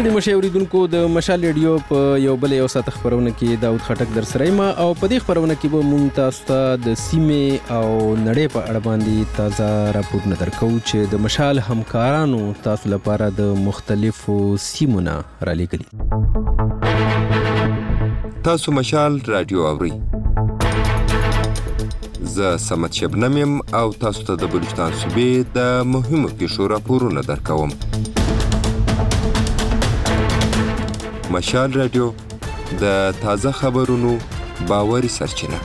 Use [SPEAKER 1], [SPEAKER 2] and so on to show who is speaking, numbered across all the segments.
[SPEAKER 1] ستړي مشه اوریدونکو د مشال ریډیو په یو بل یو ساعت خبرونه کې داود خټک در سره یم او په دې خبرونه کې به مونږ تاسو ته د سیمې او نړۍ په اړه باندې تازه راپورونه درکو چې د مشال همکارانو تاسو لپاره د مختلفو سیمونه را لېږلي.
[SPEAKER 2] تاسو مشال رادیو اورئ. زه سمت شبنم یم او تاسو ته د بلوچستان صوبې د مهمو پیښو راپورونه درکوم. مشال رادیو د تازه خبرونو باوري سرچینه.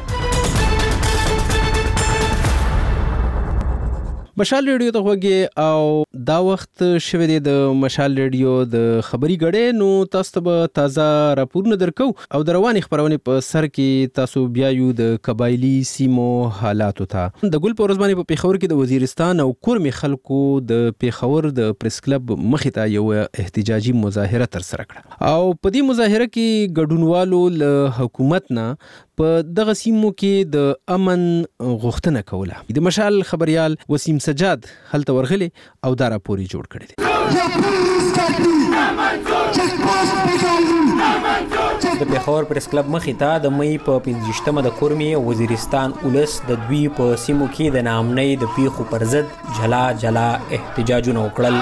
[SPEAKER 1] مشال ریډیو ته غوږی او دا وخت شوه دی د مشال ریډیو د خبري غړې نو تاسو ته تازه راپورونه درکو او د رواني خبرونه په سر کې تاسو بیا یو د قبایلی سیمو حالاتو ته. د ګل په ورځ باندې په پیښور کې د وزیرستان او کورمي خلکو د پیښور د پریس کلب مخې ته یو احتجاجي مظاهره تر سره کړه او په دې مظاهره کې ګډونوالو له حکومت نه په دغه سیمو کې د امن غوښتنه کوله. د مشال خبريال وسیم سجاد هلته ورغلی او دا راپوري جوړ کړی دی.
[SPEAKER 3] د پیښور پریس کلب مخې ته د مې په 15مه د کورمي وزیرستان ولس د دوی په سیمو کې د ناامنۍ د پیښو پر ضد جلا جلا احتجاجونه وکړل.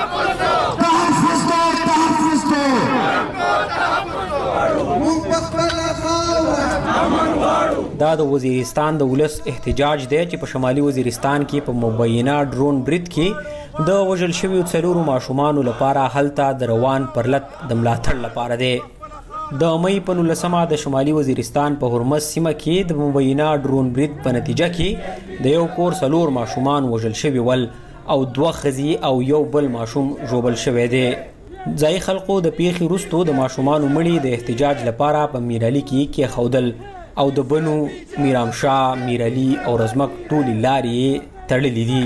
[SPEAKER 3] دا د وزیرستان د ولس احتجاج دی چې په شمالي وزیرستان کې په مبینه ډرون برید کې د وژل شویو 4 ماشومانو لپاره هلته د روان پرلط د ملاتړ لپاره دی. د مې په 19مه د شمالي وزیرستان په هرمز سیمه کې د مبینه ډرون برید په نتیجه کې د یو کور 4 ماشومان وژل شوي ول او 2 ښځې او یو بل ماشوم ژوبل شوی دی. ځای خلکو د پیښې وروسته د ماشومانو مړي د احتجاج لپاره په میرعلي کې کېښودل او د بنو میرامشاه، میرعلي او رزمک ټولې لارې تړلې دي.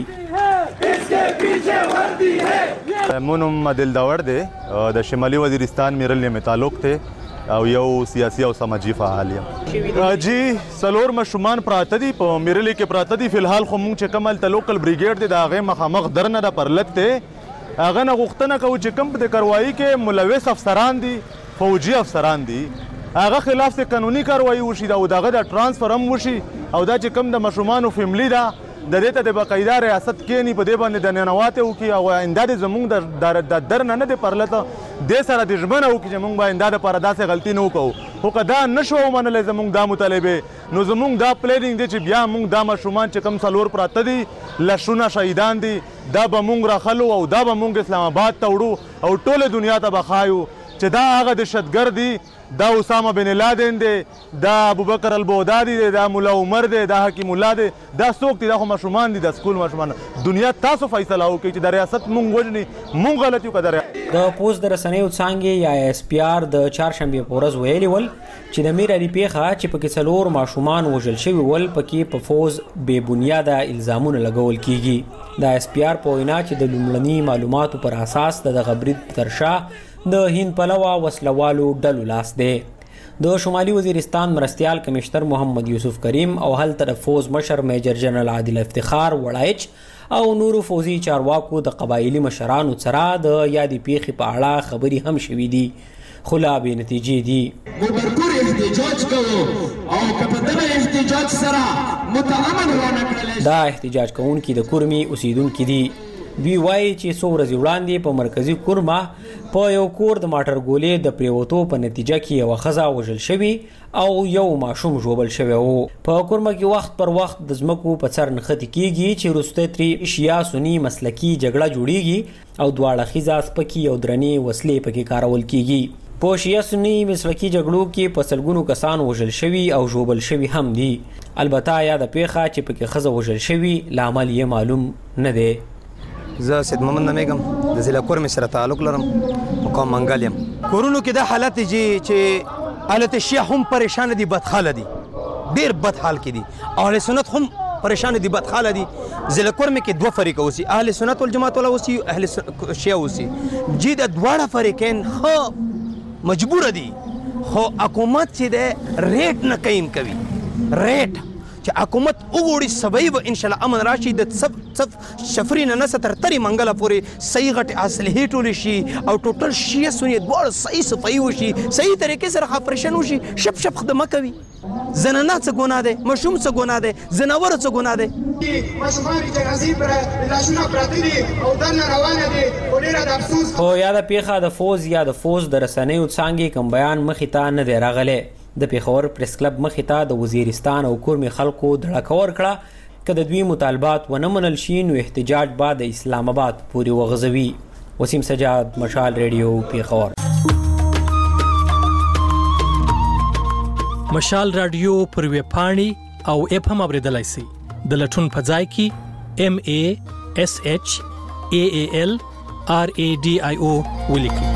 [SPEAKER 4] مونم عادل داور دی د شمالي وزیرستان میرعلي مې تعلق دی او یو سیاسي او سماجی فعال یم. جی 4 ماشومان پراته دي په میرعلي کې پراته دي. فلحال خو مونږ چې کوم هلته لوکل بریګیډ دی د هغې مخامخ درنه د پرلط دی هغه نه غوښتنه کوو چې کوم د کاروایي کې ملوث افسران دي، فوجي افسران دي، هغه خلاف څه قانوني کاروایي وشي او دغه د ټرانسفر هم وشي او دا چې کوم د ماشومانو فیملی ده د دې ته د باقاعده ریاست کېني په دې باندې د ننواتې وکړي او آینده د زموږ د درنه نه د پرلته دې سره د ژمنه وکړي چې موږ به آینده دپاره داسې غلطي نه وکړو. خو که دا نه شو ومنلی زموږ دا مطالبې نو زموږ دا پلیننګ دی چې بیا موږ دا ماشومان چې کوم 4 پراته دي لشونه شهیدان دي دا به موږ راخلو او دا به موږ اسلام آباد ته وړو او ټوله دنیا ته به ښایو چې دا هغه دهشتګرد دي، دا اسامه بن لادن دی، دا ابوبکر البغدادي دی، دا مولا عمر دی، دا حکیم الله دی، دا څوک دي؟ دا خو ماشومان دي، د سکول ماشومان. دنیا تاسو فیصله وکړئ چې د ریاست مونږ وژني مونږ غلطي وکړو.
[SPEAKER 3] د پوز د رسنیو څانګې یا اس پی آر د چهارشنبې په ورځ ویلي ول چې د میرعلي پیښه چې پکې 4 ماشومان وژل شوي ول پکې په فوز بې بنیاده الزامونه لګول کیږي. د اس پی آر په وینا چې د لومړني معلوماتو پر اساس دغه برید تر شا د هند پلوه وسلوالو ډلو لاس دی. د شمالي وزیرستان مرستیال کمشنر محمد یوسف کریم او هلته د فوز مشر میجر جنرال عادل افتخار وړایچ او نورو فوزي چارواکو د قبایلی مشرانو سره د یادې پیښې په اړه خبرې هم شوې دي خو لا بې نتیجې دي.
[SPEAKER 5] مبرکور احتجاج کوو او که په دغه احتجاج سره متامن رانه کړلی
[SPEAKER 3] دا احتجاج کوونکي د کورمي اوسیدونکي دي. دوی وایي چې څو ورځې وړاندې په مرکزي کورمه په یو کور د ماټر ګولې د پریوتو په نتیجه کې یوه ښځه وژل شوي او یو ماشوم ژوبل شوی و. په کورمه کې وخت پر وخت د ځمکو په سر نښتې کېږي چې وروسته ترې شیا سني مسلکي جګړه جوړیږي او دواړه ښځه سپکې او درنې وسلې پکې کارول کېږي. په شیا سني مسلکي جګړو کې په سلګونو کسان وژل شوي او ژوبل شوي هم دي. البته یاده پیښه چې پکې ښځه وژل شوي لامل یې معلوم نه دی.
[SPEAKER 6] زه سید محمد نمیږم د ضلع کورمي سره تعلق لرم مقام منګل یم. کورونو کې دا حالت دی چې اهل شیعه هم پریشان دي، بدحاله دي، ډېر بد حال کې دي. اهل سنت هم پریشان دي، بدحاله دي. ضلع کورمي کې 2 فریقه اوسي، اهل سنت والجماعت والا اوسي، اهل شیعه اوسي. جی د دواړه فریقین خو مجبور دي خو حکومت چې د ریټ نه قیم کوي. ریټ چې حکومت وګوري سبای به ان شاء الله امن راشي د صف شفرین نه ستر تری منګله پورې صحیح غټ اصلي ټول شي او ټوټل شي سنت دواړه صحیح صفای وشي صحیح طریقې سره اپریشن وشي شپ خدمت کوي زنانه څه ګناه ده مشوم څه ګناه ده زناور څه ګناه ده
[SPEAKER 5] مشماري جنازي پر لاشونه پراته دي او دن روانه دي ډیره د افسوس
[SPEAKER 3] خو یا د پیښه د فوز یا د فوز د رسنیو څنګه کوم بیان مخې ته نه دی راغلی د پیښور پریس کلب مخې ته د وزیرستان او کورمي خلکو دړکور کړه که د دوی مطالبات ونه منل شي نو احتجاج به د اسلام آباد پورې وغځوي. وسیم سجاد، مشال ریډیو، پیښور.
[SPEAKER 7] مشال رادیو پر ویب پاڼې او اپ هم اوریدلای شئ. د لټون په ځای کې MASHAALRADIO ولیکئ.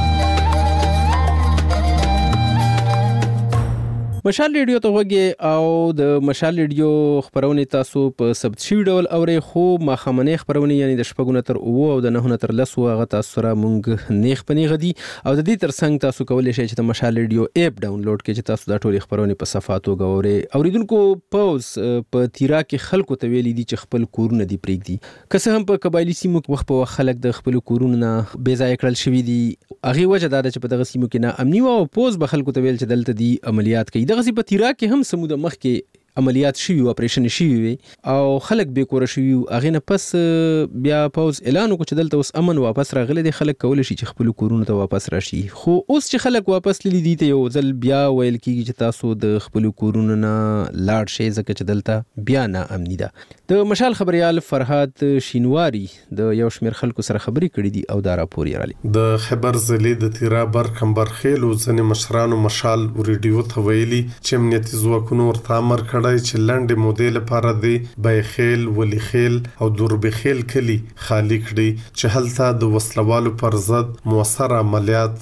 [SPEAKER 1] مشال ریډیو ته وګورئ او د مشال ریډیو خبرونه تاسو په ثبت شوی ډول اورئ، خو ماخامنې خبرونه یعنی د شپږ نه تر 9 او د 9 نه تر 10 هغه تاسو سره مونږ نیغ پنیغ دي او د دې ترڅنګ تاسو کولی شئ چې د مشال ریډیو اپ ډاونلوډ کړئ چې تاسو د ټولې خبرونه په صفحاتو غوړئ. اوریدونکو پوز په تیرا کې خلکو ته ویلي دي چې خپل کورونه دی پرېږدي، که څه هم په قبایلی سیمو کې وخت په وخت خلک د خپل کورونو نه بې ځای کړل شوي دي. هغه وجه دا ده چې په دغه سیمو کې نه امني او پوز به خلکو ته ویل چې دلته دی عملیات کوي. دغه په تیرا کې هم سمود مخکې عملیات شوي او اپریشن شوي وي او خلک به کور شوي، هغه نه پس بیا پوز اعلان وکړ چې دلته اوس امن واپس راغلی دی، خلک کولی شي چې خپل کورونو ته واپس راشي. خو اوس چې خلک واپس لیدي دي ته یو ځل بیا ویل کیږي چې تاسو د خپل کورونو نه لاړ شئ ځکه چې دلته بیا نه امني ده. د مشال خبريال فرهاد شینواری د یو شمېر خلکو سره خبرې کړې دي او دا راپور یې رالی.
[SPEAKER 8] د خبر ضلع د تیرا برخمبرخیل او ځنې مشرانو مشال ریډیو ته ویلي چې امنیتي ځواکونو ورته امر کړی چې لنډې مودې لپاره د بیخیل، ولیخیل او دوربخیل کلی خالی کړي چې هلته د وسلوالو پر ضد موثر عملیات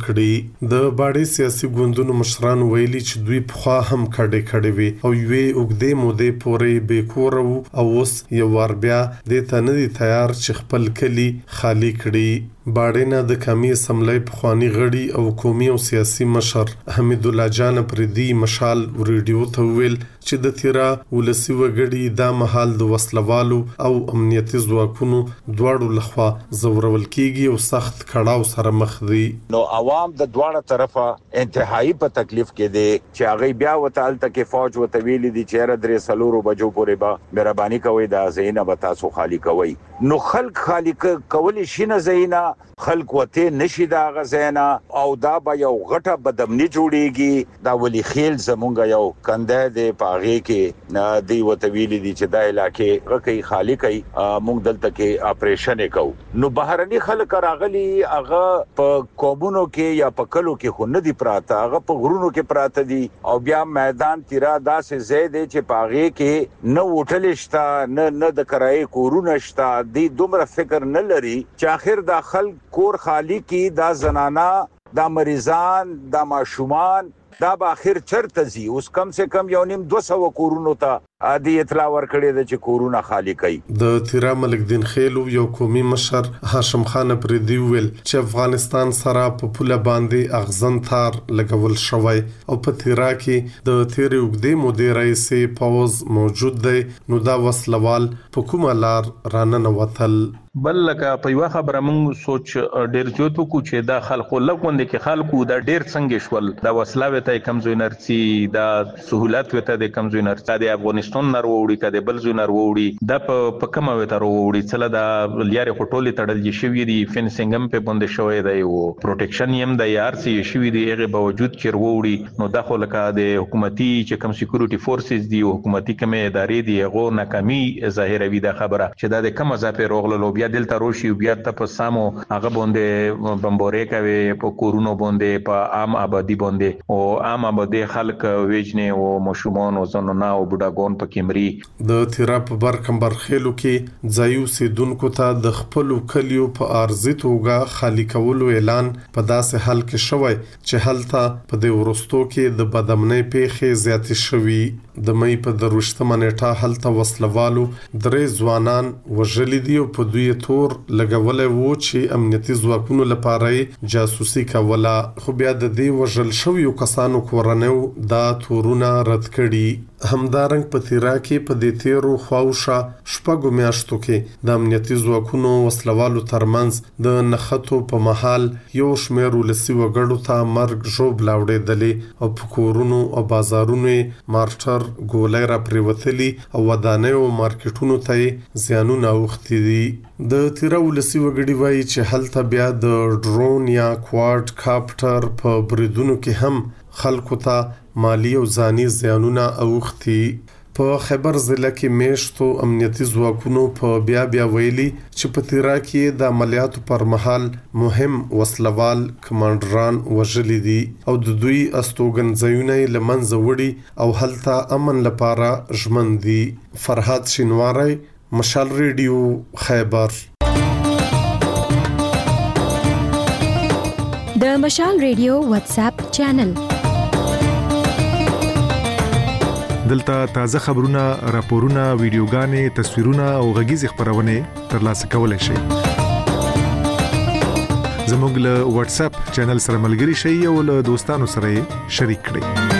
[SPEAKER 8] وکړي. د باډي سیاسي ګوندونو مشرانو ویلي چې دوی پخوا هم کړي وي او یوې اوږدې مودې پورې بیکور او اوس یو وار بیا د ته نه دي تیار چې خپل کلی خالی کړي. باډینا د کمی اسمبلی پخوانی غړي او قومي او سیاسي مشر حمید الله جان پردي مشال ریډیو ته ویل چې د تیرا ولسی وګړي د محل د وسلوالو او امنیتي ځواکونو دواړو لخوا زورول کیږي او سخت کړهو سره مخ دي.
[SPEAKER 9] نو عوام د دواړه طرفه انتهایی په تکلیف کې دي چې هغه بیا وتعال ته کې فوج وتویل دي چې درې سلورو بجو پورې به مهرباني کوي د زینه به تاسو خالی کوي. نو خلک خالی کولی شي نه زینه خلق وته نشي دا غزینا او دا به یو غټه بدمنی جوړیږي. دا ولی خیل زمونږ یو کنده دی پاغه کې دی وتویل دي چې دا علاقې غکې خالی کوي مونږ دلته کې اپریشن وکاو. نو بهرني خلک راغلي هغه په کومونو کې یا په کلو کې خو نه دی پراته، هغه په غرونو کې پراته دي او بیا میدان تیرا داسې زید چې پاغه کې نه وټل شتا نه د کرای کورونه شتا دی، دومره فکر نه لري چې اخر دا خلک کور خالی کی دا زنانا دا مریضان دا ماشومان دا به اخر چرته زی. اوس کم سے کم یو نیم 200 کورونو ته عادي اطلاع ورکړي د چې کورونه خالی کړي.
[SPEAKER 8] د تیرا ملک دین خیلو یو قومي مشر هاشم خان پردي ویل چې افغانستان سره په پوله باندې اغزن تار لګول شوی او په تیرا کې د تیرې وګدې مدیر رئیس پوز موجود دی، نو دا وسلوال په کومه لار رانه وتل.
[SPEAKER 10] بل لکه په یو خبره موږ سوچ ډیر زیات وکړو چې دا خلکو لکوند کې خلکو دا ډیر څنګه شول، دا وسلاوي ته کمزوی نرسي، دا سہولت وته د کمزوی نرسي د افغانستان نر وړي کده بل زونر وړي دا په کومه وته وړي چله دا لیارې خټولې تړل شي دي، فینسینګ هم په بند شوی دی او پروټیکشن هم د یار سي شي دي، هغه باوجود چې وړي نو داخله کا د حکومتي چې کم سکیورټي فورسز دي او حکومتي کومه ادارې دي هغه ناکامي ظاهره وي. دا خبره چې دا د کومه ځپه روغلو بیا دلته روشي بیا ته په سامو هغه باندې بمبورې کوي په کورونو باندې په عام آبادی باندې او عام آبادی خلک ویجنه او مشومان او زنونه او بډاګون په کیمري.
[SPEAKER 8] د تیرا په برخمبرخیلو کې ځایو سیدونکو ته د خپل کلیو په ارزي توګه خالی کولو اعلان په داسې حال کې شوی چې هلته په د ورستو کې د بدامنۍ پیښې زیاتې شوي. د مې په 28 نیټه هلته وسلوالو 3 ځوانان وژلي دي او په دوی تور لګولې وو چې امنیتي ځواکونو لپاره جاسوسي کوله، خو بیا د دې وژل شویو کسانو کورنیو دا تورونه رد کړي. همدارنګ په تیرا کې په دې تیرو خواوشا شپږو میاشتو کې د امنیتي ځواکونو وسلوالو ترمنځ د نښتو په محل یو شمېر ولسي وګړو ته مرګ ژوبله اوړېدلې او په کورونو او بازارونو مارټر ګولۍ را پرېوتلي او ودانیو او مارکیټونو ته زیانونه اوښتي دي. د تیرا ولسي وګړي وایي چې هلته بیا د ډرون یا کوارډ کاپټر په بریدونو کې هم خلکو ته مالی او ځاني زیانونه اوښتي. په خیبر ضلع کې میشتو امنیتي ځواکونو په بیا ویلي چې په تیرا کې د عملیاتو پر مهال مهم وسلوال کمانډران وژلي دي او د دوی استوګنځایونه له منځه وړي او هلته امن لپاره ژمن دي. فرهاد شینواری، مشال ریډیو، خیبر.
[SPEAKER 11] د مشال ریډیو واتس اپ چینل
[SPEAKER 12] دلته تازه خبرونه، راپورونه، ویډیوګانې، تصویرونه او غږیز خبرونه ترلاسه کولای شئ. زموږ له واتس اپ چینل سره ملګري شئ او له دوستانو سره شریک کړئ.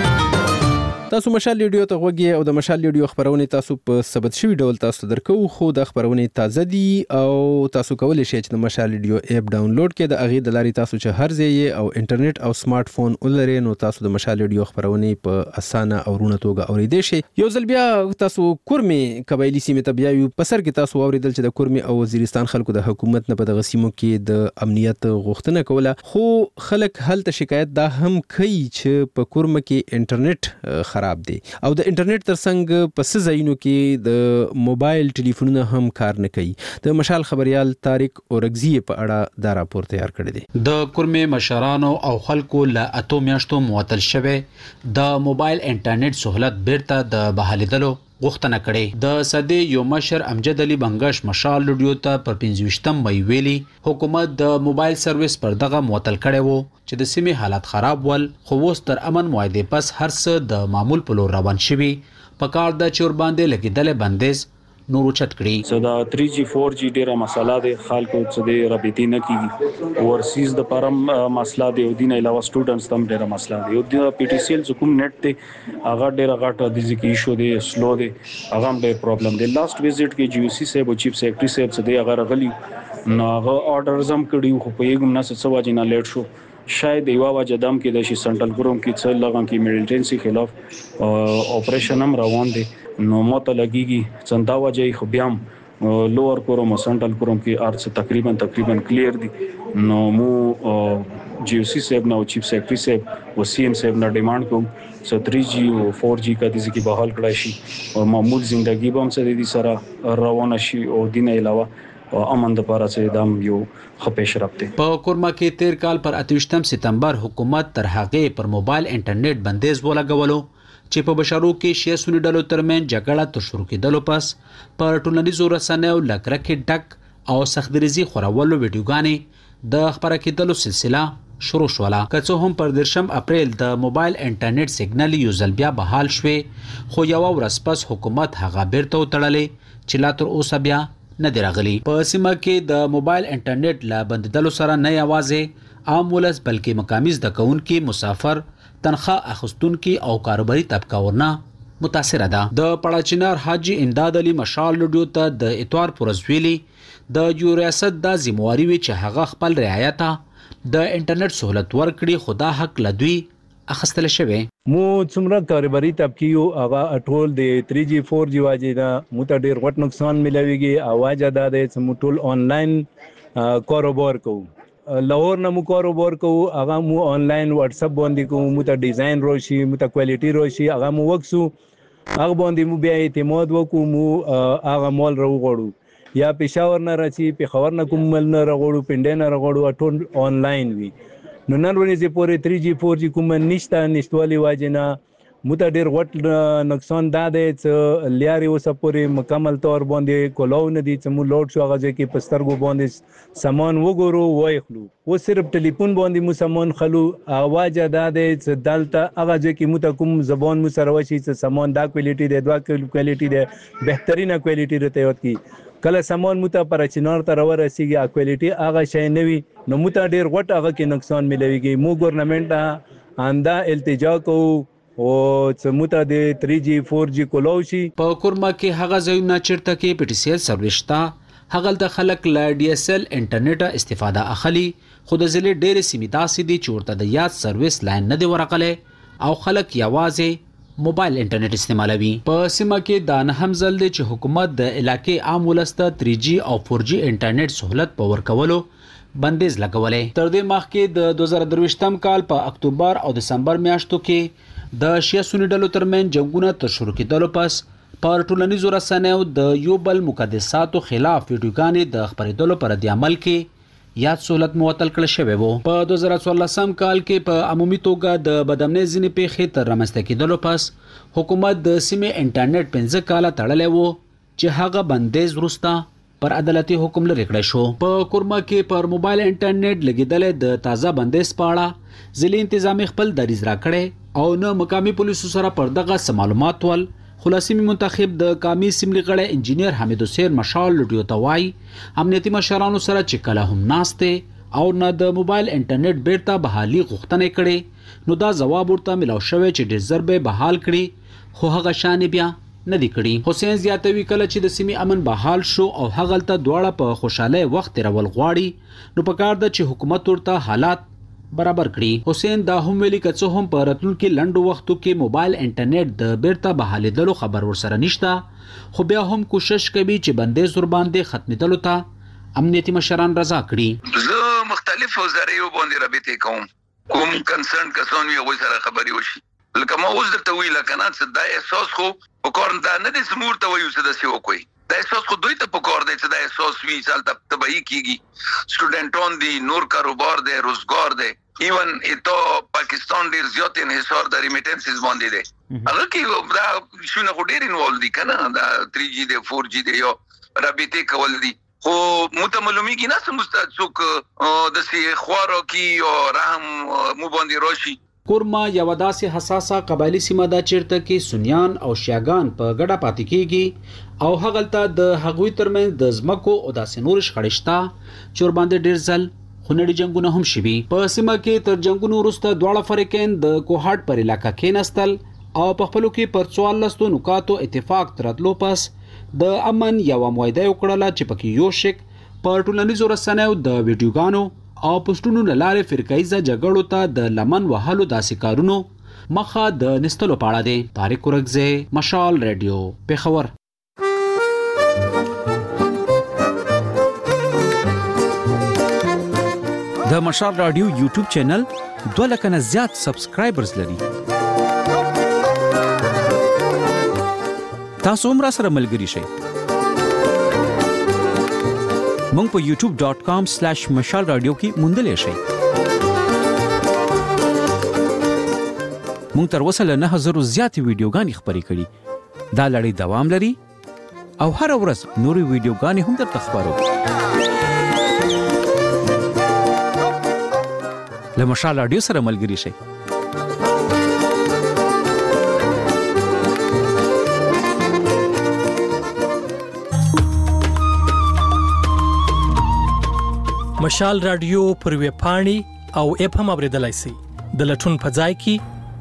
[SPEAKER 1] تاسو مشال ریډیو ته غوږی او د مشال ریډیو خبرونه تاسو په ثبت شوی ډول تاسو درکو، خو د خبرونه تازه دي او تاسو کولای شئ چې د مشال ریډیو اپ ډاونلوډ کړئ. د اغه د لاري تاسو چې هر ځای او انټرنیټ او سمارټ فون ولرئ نو تاسو د مشال ریډیو خبرونه په اسانه او رونه توګه اوریدئ شئ. یو ځل بیا تاسو کورمه قبایلی سیمه ته بیا یو پسر کې تاسو اوریدل چې د کورمه او وزیرستان خلکو د حکومت نه په دغه سیمو کې د امنیت غوښتنه کوله، خو خلک هلته شکایت دا هم کوي چې په کورمه کې انټرنیټ خراب دی او د انټرنیټ ترڅنګ په سزاینو کې د موبایل ټلیفونونه هم کار نه کوي. د مشال خبريال طارق اورغزی په اړه دا راپور تیار کړی دی.
[SPEAKER 13] د کورمه مشرانو او خلکو له اتو میاشتو معطل شوه د موبایل انټرنیټ سہولت بیرته د بحالیدلو غوښتنه کړې. د صدې یو مشر امجد علي بنگش مشال ریډیو ته پر 25 مې ویلي حکومت د موبایل سرویس پر دغه معطل کړي وو چې د سیمې حالات خراب ول، خو اوس تر امن معاهده پس هر څه د معمول په لور روان شوي. په کار د چور باندې لګیدل بندیز نورو چت کړي.
[SPEAKER 14] صدا 3G 4G ډیره مسله ده، خلکو څه د رابطې نه کیږي. ورسیز د پرم مسله ده او دین علاوه سټوډنټس تم ډیره مسله ده. او د PTCL کوم نت ته هغه ډیره غټه د ځکه ایشو ده، سلو ده، هغه هم ډیر پرابلم ده. لاست وزټ کې GUC صاحب او چیف سیکریټری صاحب څه دی هغه غلی نو هغه آرډرز هم کړیو، خو په یوه مناسبت څه واجب نه لیټ شو. شاید یو واجب دم کې د شي سنټرل ګروم کې څه لغون کې ملټنسي خلاف اپریشن هم روان دي نو ماته لګيږي څنګه واجب خو بیا لوور کوروم او سنټرل کوروم کې ارڅ تقریبا کلیر دي. نو مو GOC صاحب نو چیف سیکریټری صاحب او CM صاحب نه ډیماند کوم چې 3G او 4G کا د ځکه بحال کړای شي او معمول ژوندۍ به هم سره دي سره روان شي او دین علاوه امن د پاره چې دام یو خپېش رابطه.
[SPEAKER 13] په کورما کې 13 کال پر 28 سپتمبر حکومت تر هغه پر موبایل انټرنیټ بندیز ولګولو چې په بشرو کې شیعه سنی ډلو ترمن جګړه تر شروع کېدلو پس پر ټولنیزو رسنیو لکرکې ډک او سختګریزي خورولو ویډیوګانې د خبره کېدلو سلسله شروع شوله. که څه هم پر 10 اپریل د موبایل انټرنیټ سیګنال یو ځل بیا بحال شوه، خو یو ورځ پس حکومت هغه بیرته وتړلې چې لا تر اوسه بیا نه دی راغلی. په سیمه کې د موبایل انټرنیټ لا بندیدلو سره نه یوازې عام ولس بلکې مقامی زده کوونکي، مسافر، تنخواه اخیستونکي او کاروباري طبقه ورنه متاثره ده. د پړاچینار حاجی امداد علي مشال ریډیو ته د اتوار پورز ویلي د یو ریاست د ذمہواری وی چې هغه خپل رعایت د انټرنیټ سہولت ورکړي، خدا حق لدوی اخستل شوی.
[SPEAKER 15] مو څومره کاروباري طبقه یو هغه ټول د 3G 4G واجب ده، مو ته ډیر غټ نقصان ملويږي. اواز ادا ده چې مو ټول آنلاین کاروبار کوو، لاهور نه مو کاروبار کوو، هغه مو آنلاین واتس اپ باندې کوو، مو ته ډیزاین روشي، مو ته کوالټي روشي، هغه مو وکسو، هغه باندې مو بیا اعتماد وکړو، مو هغه مال راوغړو یا پېښور نه راځي، پېښور نه کوم مل نه راغړو، پنډه نه راغړو، ټول آنلاین وي. نو نن ورځې پورې 3G 4G کوم نشته، نشټوالي واجنه موته ډیر غټ نقصان دا دی چې لیاري اوسه پورې مکمل طور باندې کولاو نه دي چې مو لوډ شو هغه کې په سترګو باندې سامان وګورو وای خلو و صرف ټلیفون باندې مو سامان خلو اواز دا دی چې دلته هغه کې مو ته کوم زبان مو سره وشي چې سامان دا کوالټي دی دوا کوالټي دی بهترینه کوالټي رته وت کی کله سامان مو ته پر چنار ته ورسیږي کوالټي هغه شي نه وي نو مو ته ډیر غټ هغه کې نقصان ملويږي مو ګورنمنت انده التجا کو او سموته د 3G 4G کولوشي
[SPEAKER 13] په کورما کې هغه ځایونه چیرته کې پټ سیل سروس تا هغه د خلک لا DSL انټرنیټ استفاده اخلي خود ځلې ډېر سیمه داسې دي چې ورته د یاد سروس لاین نه دی ورقله او خلک یوازې موبایل انټرنیټ استعمالوي په سیمه کې دا نه هم ځل دی چې حکومت د علاقې عام ولسته 3G او 4G انټرنیټ سہولت په ورکولو بندیز لګولې تر دې مخکې د 2023م کال په اکتوبر او دسمبر میاشتو کې د شیا سنی ډلو ترمن جنگونه تر شروع کېدلو پس پر ټولنیزو رسنیو د یو بل مقدساتو خلاف ویډیوګانې د خبرېدلو پر د عمل کې یاد سہولت معطل کړل شوی وو په 2014 کال کې په عمومي توګه د بدامنۍ ځینې پیښې تر رامنځته کېدلو پس حکومت د سیمې انټرنیټ 15 کاله تړلې وو چې هغه بندیز وروسته پر عدالتي حکم لري کړی شو په کورما کې پر موبایل انټرنیټ لګیدل د تازه بندیز پاړه ځلې انتظامی خپل دریز را کړي او نه مقامی پولیسو سره پر دغه معلومات ول خلاصي منتخب د قومي سیملي غړی انجینیر حمید حسین مشال لډیو توای امنیتي مشرانو سره چې کله هم ناشته او نه د موبایل انټرنیټ بیرته بحالي غوښتنه کړي نو دا جواب ورته ملاو شوی چې ډیر ضربه بحال کړي خو هغه شان بیا ندی کړي حسین زیاتوي کله چې د سیمې امن بحال شو او هغه ته دواړه په خوشاله وخت رول غواړي نو پکار د چې حکومت ورته حالات برابر کړي حسین دا هم ویلي کڅو هم په راتلونکو لنډو وختو کې موبایل انټرنیټ د بیرته بحالېدلو خبر ورسره نشته خو بیا هم کوشش کوي چې بندیز ور باندې ختمېدلو ته امنیتي مشران رضا کړي
[SPEAKER 16] زه مختلفو ذرایعو باندې رابطه کوم کنسرن کسان یو سره خبري وشي لکه ما اوس درته ویل کنه چې دا احساس خو په کار نه دي سمور ته وایو چې د سی وکوي دا احساس خو دوی ته په کار دی چې دا احساس وی سال ته تبعی کیږي سټوډنټون دي نور کاروبار دی روزګار دی ایون اته پاکستان ډیر زیات انحصار د ریمیټنسز باندې دی هغه کې دا شونه خو ډیر انوالو دي کنه دا 3G دی 4G دی یو رابطه کول دي خو متملومی کې نه سمست څوک د سی خوارو کې او رحم مو باندې روشي
[SPEAKER 13] کورما یو داسې حساسه قبایلی سیمه ده چیرته کې سنیان او شیعاګان په ګډه پاتې کیږي او هغلته د هغوی ترمنځ د ځمکو او داسې نور شخړشتا چې ور باندې ډیر ځل خونړي جنگونه هم شوي په سیمه کې تر جنگونو وروسته دواړه فریقین د کوهاټ پر علاقه کې نستل او په خپلو کې پر 44 نقاطو اتفاق ترتلو پس د امن یو معاهده وکړه چې پکې یو شک په ټولنیزو رسنیو د ویډیوګانو او پښتونو لاره فرقایزه جګړو ته د لمن وهلو داسې کارونو مخه د نستلو پاړه دی طارق ورغزه مشال رادیو پیښور
[SPEAKER 17] د مشال رادیو یوټیوب چینل 2 لک نه زیات سبسکرایبرز لري تاسو هم را سره ملګری شئ مونږ په youtube.com/mashalradio کې موندلې شئ مونږ تر اوسه له 9000 زیاتې ویډیوګانې خپرې کړې دا لړۍ دوام لري او هر ورځ نورې ویډیوګانې هم درته خپرو له مشال رادیو سره ملګری شئ
[SPEAKER 7] مشال رادیو پر ویب پاڼې او اپ هم اوریدلای شئ د لټون په ځای کې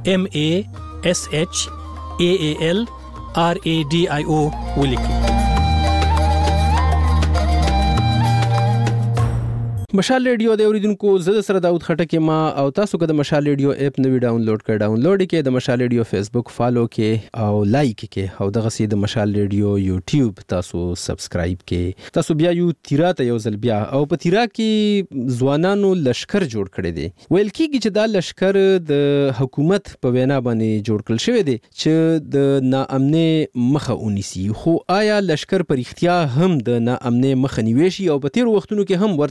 [SPEAKER 7] MASHAALRADIO ولیکئ
[SPEAKER 1] مشال ریډیو د اوریدونکو زده سره داود خټک ما او تاسو که د مشال ریډیو اپ نوی ډاونلوډ کې د مشال ریډیو فیسبوک فالو کې او لایک کې او دغه سي د مشال ریډیو یوټیوب تاسو سبسکرایب کې تاسو بیا یو تیرا ته یو ځل بیا او په تیرا کې ځوانانو لشکر جوړ کړی دی ویل کېږي چې دا لشکر د حکومت په وینا باندې جوړ کړل شوی دی چې د ناامنۍ مخه ونیسي خو آیا لشکر پر اختیار هم د ناامنۍ مخه نیوي شي او په تیر وختونو کې هم ورته لشکر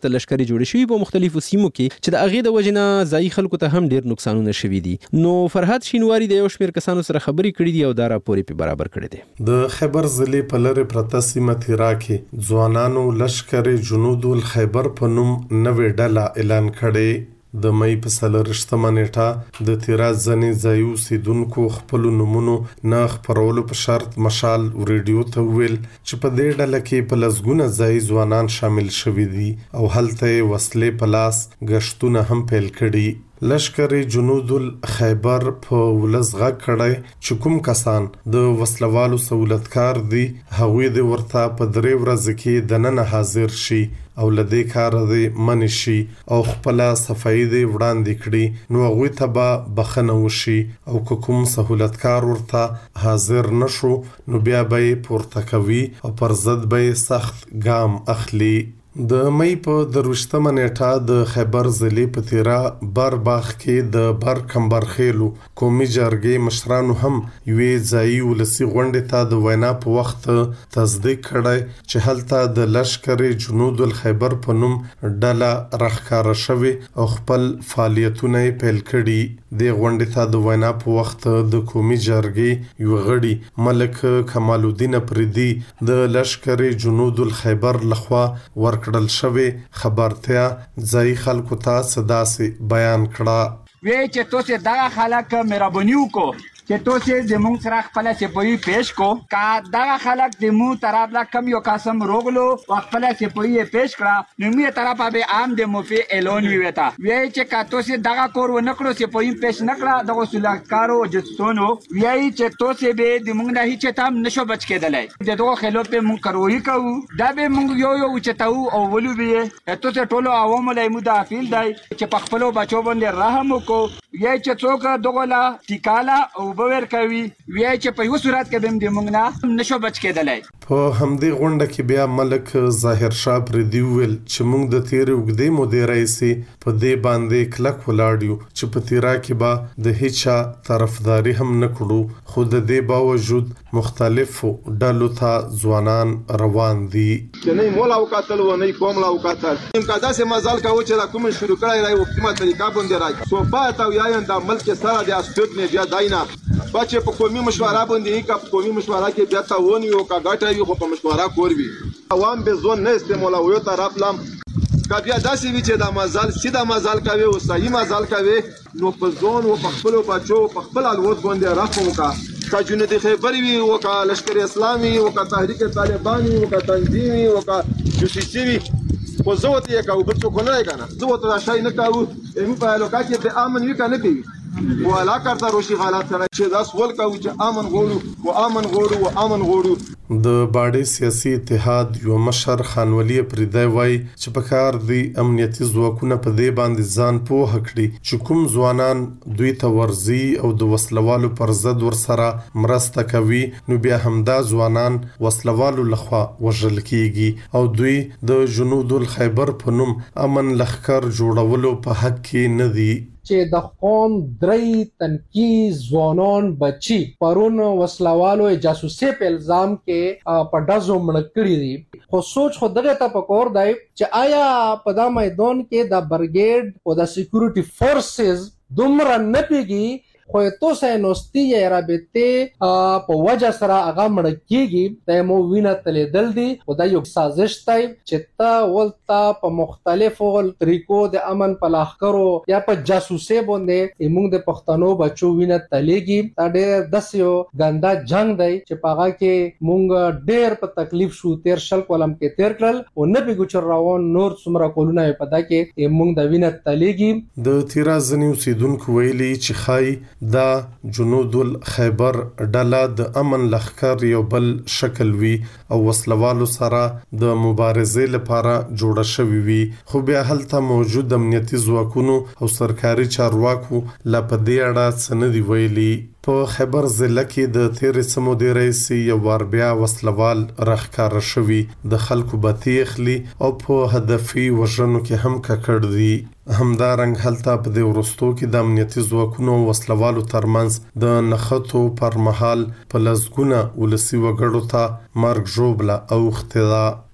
[SPEAKER 1] لارې جوړې شوې په مختلفو سیمو کې چې د هغې د وجې نه ځایي خلکو ته هم ډېر نقصانونه شوي دي. نو فرهاد شینواري د یو شمېر کسانو سره خبرې کړې دي او دا راپور یې برابر کړی دی.
[SPEAKER 8] د خیبر ضلع په لرې پرته سیمه تیرا کې ځوانانو لشکر جنود الخیبر په نوم نوې ډله اعلان کړې. د مې په 23 نیټه د تیرا ځنې ځایي اوسیدونکو خپل نومونو نه خپرولو په شرط مشال ریډیو ته ویل چې په دې ډله کې په لسګونه ځایي ځوانان شامل شوي دي او هلته وسلې په لاس غشتونه هم پیل کړي. لشکر جنود الخیبر په ولس غږ کړی چې کوم کسان د وسلوالو سہولتکار دي هغوی د ورته په 3 ورځې کې د نن حاضر شي او لدې کار د منی شي او خپل صفائی دی وړاندې کړي نو هغوی ته به بخنه وشي او کوم سہولتکار ورته حاضر نشو نو بیا به پورته کوي او پر ضد به سخت ګام اخلي. د مې په 23 نیټه د خیبر ضلع په تیرا برباغ کې د بر کمبرخیلو قومي جرګې مشرانو هم یوې ځایي ولسي غونډې ته د وینا په وخت تصدیق کړی چې هلته د لشکر جنود الخیبر په نوم ډله راښکاره شوې او خپل فعالیتونه یې پیل کړي. د غونډې ته د وینا په وخت د قومي جرګې یو غړي ملک کمال الدین افریدي د لشکر جنود الخیبر لخوا ورکړل شوی خبرتیا ځای خلکو ته صداسي بیان کړه.
[SPEAKER 18] وی چې توسه دا خلک مهرباني وکړو چې توسه زموږ سره خپل سپوی پیش کو کا دا خلک زموږ طرف لا کم یو قسم روغلو خپل سپوی پیش کړه نو می طرف به عام د موفي اعلان ویتا وی چې کا توسه دا کور و نکړو سپوی پیش نکړه د وسولکارو جستونو وی چې توسه به زموږ نه هیڅ تام نشو بچ کېدلای دغه خلوت په مونږ کروي کوو دا به مونږ یو چې تاو او ولو به توسه ټولو عوام له مدافعین دی چې په خپل بچو باندې رحم وکړو وی چې څوک دغه لا ټیکاله او بور کوي وی چې په یو صورت کې بم د مونږ نه نشو بچ کېدلای.
[SPEAKER 8] په همدې غونډه کې بیا ملک ظاهر شاه پردي ویل چې موږ د تیر وګدې مودې رئیسي په دې باندې کلک ولاړیو چې په تیرا کې به د هیڅ طرفداري هم نکړو خو د دې باوجود مختلفو ډلو ته ځوانان روان دي.
[SPEAKER 19] چې نه مولا وکاتل و نه کوم لا وکاتل امکان داسې مزال کاوه چې کوم شروع کړی راي حکومت طریقه باندې راځي صوبات او یاین د ملک سره د اسټوت نه بیا داینا بچې په قومي مشوره باندې کا قومي مشوره کې بیا تاونی او کا ګټه وي خو په مشوره کوروي عوام به ځون نه استعمالوي او طرف لم کا بیا داسې وی چې د مزال سیده مزال کوي او صحیح مزال کوي نو په ځون او په خپل بچو په خپل الوت باندې راخو کا کا جنود خیبر وی او کا لشکر اسلامي او کا تحریک طالبانی او کا تنظیمي او کا جوسیسي وی خو زوت یې کا وبڅو کو نه کنه زوت را شای نه کاو ایمو په لوکا کې به امن وی کنه کوي ولا کارته روشي حالات سره چې داس ول کوي چې امن غوړو او امن غوړو او امن غوړو.
[SPEAKER 8] د باډي سیاسي اتحاد یو مشر خانولي پردای وای چې په کار دی امنیتي ځواکونه په دې باندې ځان پوه کړي چې کوم ځوانان دوی ته ورزي او د وسلوالو پر ضد ورسره مرسته کوي نو بیا همدا ځوانان وسلوالو لخوا وژل کیږي او دوی د جنود الخیبر په نوم امن لخر جوړولو په حق کې نه دي.
[SPEAKER 20] چې د قوم درې تنکي ځوانان بچي پرون وسلوالو جاسوسي په الزام کې په ډزو مړ کړی دي خو سوچ خو دغه ته پکور دی چې آیا په دا میدان کې د برګیډ او د سکیورټي فورسز دومره نه پیږي خو تو سه نوستي یا رابطه په وجه سره هغه مړ کیږي د مو وینه تلې دل دي او دا یو سازش دی چې تا ولتا په مختلفو طریقو د امن په لاخکرو یا په جاسوسي باندې موږ د پښتنو بچو وینه تلېږي دا ډېر دسیو ګندا جنگ دی چې پاغه کې موږ ډېر په تکلیف شو تیر شل کولم کې تیر کړل او نه به ګچر راون نور څومره کولونه پدا کې موږ د وینه تلېږي.
[SPEAKER 8] د تیرا ځنی اوسیدونکو ویلي چې خای دا جنود الخیبر ډله د امن لخر یو بل شکل وی او وسلوالو سره د مبارزې لپاره جوړه شوی وی خو بیا هلته موجود امنیتي ځواکونو او سرکاري چارواکو لا په دې اړه څه نه دی ویلي. په خیبر ضلع کې د تیر سمو د رئیسي یو وار بیا وسلوال راښکاره شوی د خلکو بتیخلی او په هدفي وژنو کې هم ککړ دي. همدارنګ هلته په دې ورستو کې د امنیتي ځواکونو وسلوالو ترمنځ د نخښتو پر مهال په لسګونه ولسي وګړو ته مرګ ژوبله اوښتې ده.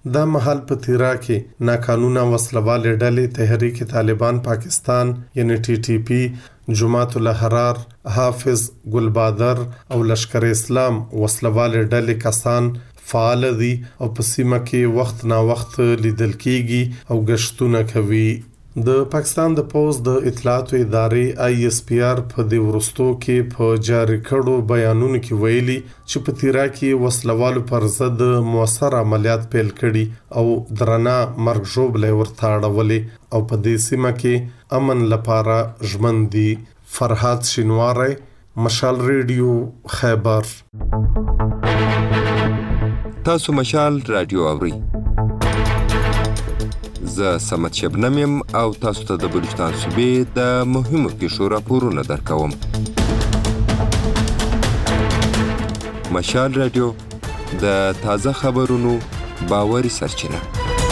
[SPEAKER 8] دا مهال په تیرا کې ناقانونه وسلواله ډلې تحریک طالبان پاکستان یعنی TTP، جماعت الاحرار، حافظ گلبادر او لشکر اسلام وسلواله ډلې کسان فعال دي او په سیمه کې وخت نا وخت لیدل کیږي او غشتونه کوي. د پاکستان د پوز د اطلاعاتو ادارې ISPR په د ورستو کې په جاری کړو بیانونو کې ویلي چې په تیرا کې وسلوالو پر ضد موثر عملیات پیل کړي او درنه مرګ ژوبلې ورته اړولې او په دې سیمه کې امن لپاره ژمندي. فرحات شینواری، مشال ریډیو، خیبر.
[SPEAKER 2] تاسو مشال رادیو اورئ. زه سمت شبنم یم او تاسو ته د بلوچستان صوبې د مهمو کیسو راپورونه درکوم. مشال رادیو د تازه خبرونو باوري سرچینه.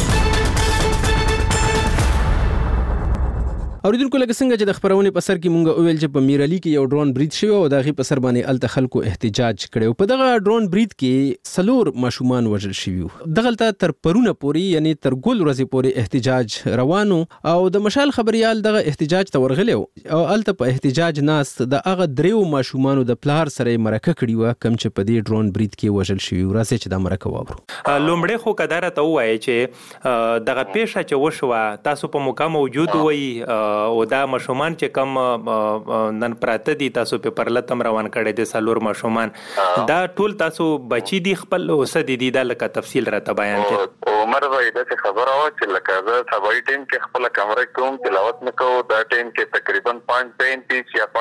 [SPEAKER 1] اوریدونکو لکه څنګه چې د خبرونې په سر کې مونږ وویل چې په میرالي کې یو ډرون برید شوی او د هغې په سر باندې هلته خلکو احتجاج کړی. په دغه ډرون برید کې 4 ماشومان وژل شوي وو. دغلته تر پرونه پورې یعنی تر ګل ورځې پورې احتجاج روان او د مشال خبريال دغه احتجاج ته ورغلی او هلته په احتجاج ناست د هغه 3 ماشومانو د پلار سره مرکه کړې وه کوم چې په دې ډرون برید کې وژل شوي وو. راځئ چې دا مرکه واورو.
[SPEAKER 21] لومړی خو کداره ته ووایي چې دغه پیښه چې وشوه تاسو په موقع موجود وئ او دا ماشومان چې کم نن پراته دي تاسو په پرلتم روان کړي دي 4 ماشومان دا ټول تاسو بچی دي خپل اوسه دي دا لکه تفصیل راته بیان کړئ.
[SPEAKER 22] عمر بھائی دا خبره وا چې لکه زه سبای ټیم کې خپل کمره کوم تلاوت نکو دا ټیم کې تقریبا 5:35 یا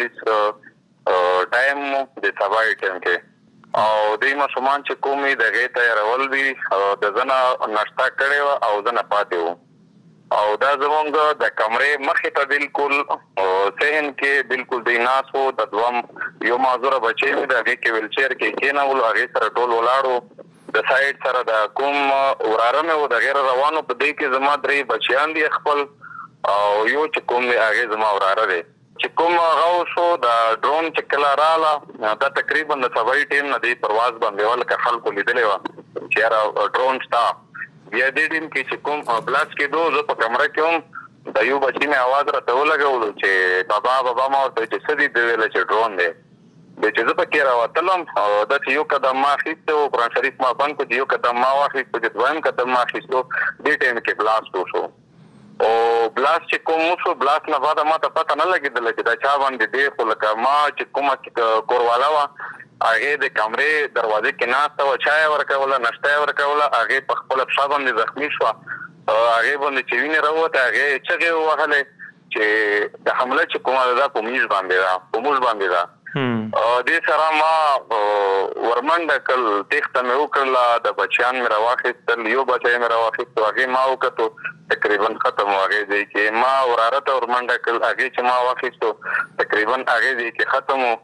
[SPEAKER 22] 5:40 ټایم د سبای ټیم کې او د ماشومان چې کومې دغه تیارول دي د زنه ناشتا کړي او زنه پاتې وو او دا زمونږ د کمرې مخې ته بالکل صحن کې بالکل د ناس وو د دوام یو معذور بچی د هغه کې ویلچر کې کېنول هغه سره ټول ولاړو د سایډ سره د کوم وراره مې و د غیر روانو په دې کې زما 3 بچیان دي خپل او یو چې کوم هغه زما وراره دی چې کوم هغه شو د ډرون چې کله رااله دا تقریبا د سبای ټیم نه دی پرواز باندې ولکه خلکو لیدلې و چې را ډرون ستا بیا دې ټیم کې چې کوم بلاس کې دوه په کمره کې هم د یو بچی مې आवाज راته ولګول چې بابا ما ورته چې سدي دی ویل چې ډرون دی د چې زه پکې راوتلم او د یو قدم ما اخیسته او قرآن شریف ما بند کړ یو قدم ما واخیسته د دویم قدم ما اخیسته دې ټیم کې بلاست وشو او بلاست چې کوم وشو بلاست نه بعد ما ته پته نه لګېدل چې دا چا باندې دی خو لکه ما چې کومه کوروالا وه هغه د کمرې دروازې کې ناسته وه چای ورکوله ناشته یې ورکوله هغې په خپله پښه باندې زخمي شوه هغې باندې چې وینې راووته هغې چغې ووهلې چې د حمله چې کومه ده په موږ باندې ده دې سره ما ورمنډه کړل تېښته مې وکړله د بچیان مې راواخیستل یو بچی مې راواخیست هغې ما وکتو تقریبا ختم و هغې ځای کې ما وراره ته ورمنډه کړل هغې چې ما واخیستو تقریبا هغې ځای کې ختم و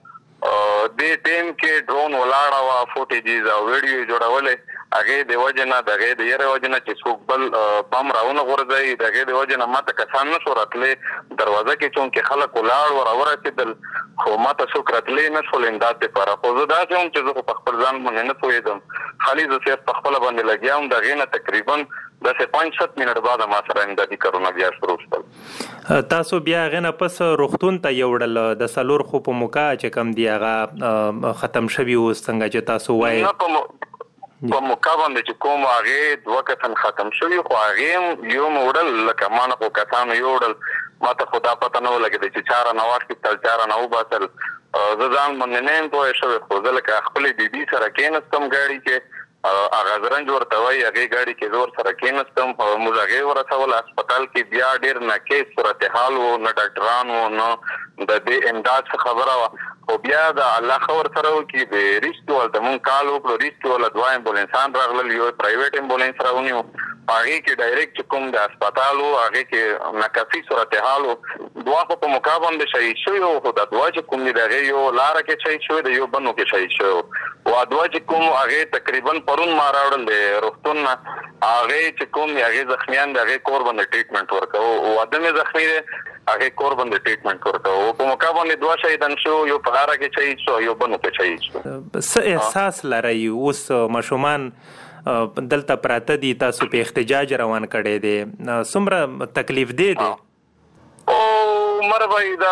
[SPEAKER 22] دې ټیم کې ډرون ولاړه وه فوټیجز او ویډیو جوړولې هغې د وجې نه د هغې د یرې وجې نه چې څوک بل بم راونه غورځوي د هغې د وجې نه ما ته کسان نه شو راتلی دروازه کې چونکې خلک ولاړ و راورسېدل خو ما ته څوک راتلی نه شول امداد دپاره خو زه داسې وم چې زه خو په خپل ځان باندې نه پوهېدم خالي زه صرف په خپله باندې لګیا وم د هغې نه تقریبا داسې 5-7 منټ بعد ما سره امدادي کارونه بیا شروع شول.
[SPEAKER 21] تاسو بیا هغې نه پس روغتون ته یوړل د 4 خو په موقع چې کوم دی هغه ختم شوي اوس څنګه چې تاسو وایئ
[SPEAKER 22] په موقع باندې چې کوم هغې 2 کسان ختم شوي خو هغې یو مې وړل لکه ما نه خو کسانو یوړل ما ته خو دا پته نه ولګېده چې چا رانه واخیستل چا رانه وباسل زه ځان باندې نه یم پوهه شوی خو زه لکه خپلې بیبي سره کېناستم ګاډي کې هغه زرنج ورته وایي هغې ګاډي کې زه ورسره کېناستم موږ هغې ورسول هسپتال کې بیا ډېر ناکیس صورتحال و نه ډاکټران و نه د دې امداد څه خبره وه خو بیا د الله ښه ورسره وکړي د ریسټو ولته مونږ کال وکړو ریسټو والا 2 امبولانسان راغلل یو پرایویټ امبولانس راونیو هغې کې ډایرکټ چې کوم د هسپتال و هغې کې ناکافي صورتحال و 2 خو په موقع باندې شهید شوي وو خو دا 2 چې کوم دي د هغې یو لاره کې شهید شوی د یو بنو کې شهید شوی و 2 چې کوم هغې تقریبا پرون ما راوړل د روغتون نه هغې چې کوم هغې زخمیان د هغې کور باندې ټریټمنټ ورکوو واده مې زخمي دی هغه کور باندې ټریټمنټ ورکو او په موقع باندې دوه شهیدان شو یو په غاړه کې شهید شو یو بنو کې شهید شو.
[SPEAKER 21] څه احساس لري اوس ماشومان دلته پراته دي تاسو په احتجاج روان کړي دي څومره تکلیف دی
[SPEAKER 22] او مربای دا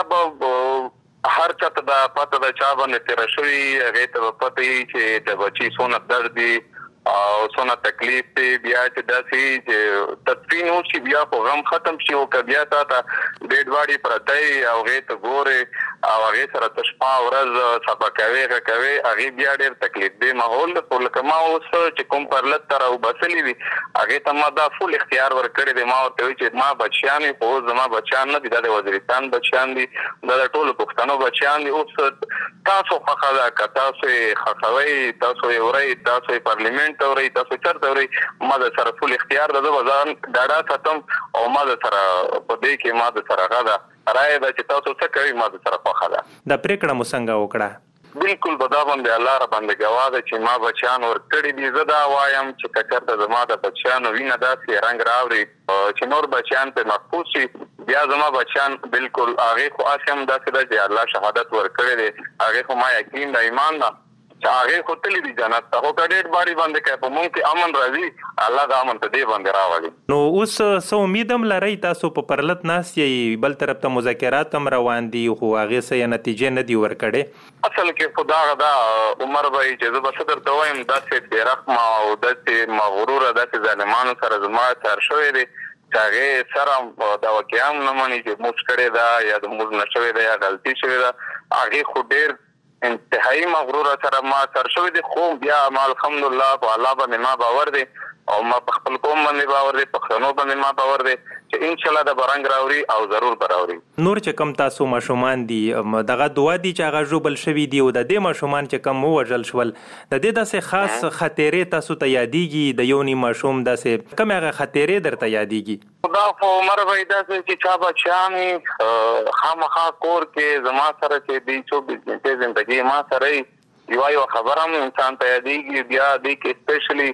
[SPEAKER 22] هر چاته دا پته دا چا باندې تیر شوی هغه ته پته چې د بچی سونه درد دی او څونه تکلیف دی بیا چې داسې چې تدفین وشي بیا په غم ختم شي او که بیا تا ته ډیډ باډي پرته وي او هغې ته ګورې او هغې سره ته شپه ورځ صفا کوې کوې هغې بیا ډېر تکلیف دی ماحول د خو لکه ما اوس چې کوم پرلت ته راوبسلي دي هغې ته ما دا فول اختیار ورکړی دی ما ورته وایي چې ما بچیان وي خو اوس زما بچیان نه دي دا د وزیرستان بچیان دي دا د ټولو پښتنو بچیان دي اوس تاسو خوښه ده که تاسو یې خوښوئ تاسو یې وړئ تاسو یې پارلیمنټ ته وړئ تاسو چېرته وړئ ما د سره فول اختیار ده زه به ځان ډاډه ساتم او ما د سره په دې کې ما د سره هغه ده رایه ده چې تاسو څه کوئ ما د سره خوښه ده.
[SPEAKER 21] دا پرېکړه مو څنګه وکړه؟
[SPEAKER 22] بالکل به دا باندې الله را باندې ګواه ده چې ما بچیان ورکړي دي. زه دا وایم چې که چېرته زما د بچیانو وینه داسې رنګ راوړي چې نور بچیان پرې محفوظ شي بیا زما بچیان بالکل هغې خو هسې هم داسې ده چې الله شهادت ورکړی دی هغې خو ما یقین د ایمان ده چې هغې خو تللی دي جنت ته خو که ډېر باړي باندې که په مونږ کې امن راځي الله د امن په دې باندې راولي.
[SPEAKER 21] نو اوس څه امید هم لرئ تاسو په پرلت ناست یئ بل طرف ته مذاکرات هم روان دي خو هغې څه نتیجې نه دي ورکړې؟
[SPEAKER 22] اصل کې خو دغه دا عمر به چې زه به څه درته وایم داسې بېرحمه او داسې مغروره داسې ظالمانو سره زما تیر شوی دی چې هغې سره دا واقعه هم نه مني چې موږ کړې ده یا د موږ نه شوې ده یا غلطي شوې ده هغې خو ډېر انتهایی مغرور سره ما سر شوی دی خو بیا ما الحمدلله په الله باندې ما باور دی او ما په خپل قوم باندې باور دی پښتنو باندې ما باور دی چې ان شاء الله د برنګ راوري او ضرور براوري.
[SPEAKER 21] نور چې کم تاسو ماشومان دي دغه دوا دي چې هغه ژوبل شوي دي او د دې ماشومان چې کم ووژل شول د دې داسې خاص خطرې تاسو ته یادېږي د یو نیم ماشوم داسې کومې هغه خطرې درته یادېږي؟
[SPEAKER 22] دا خو عمر به داسې چې چا بچیان وي خامخا کور کې زما سره چې دی 24 غنټې زندګي ما سره یوه خبره هم انسان ته یادېږي بیا دی کې سپیشلی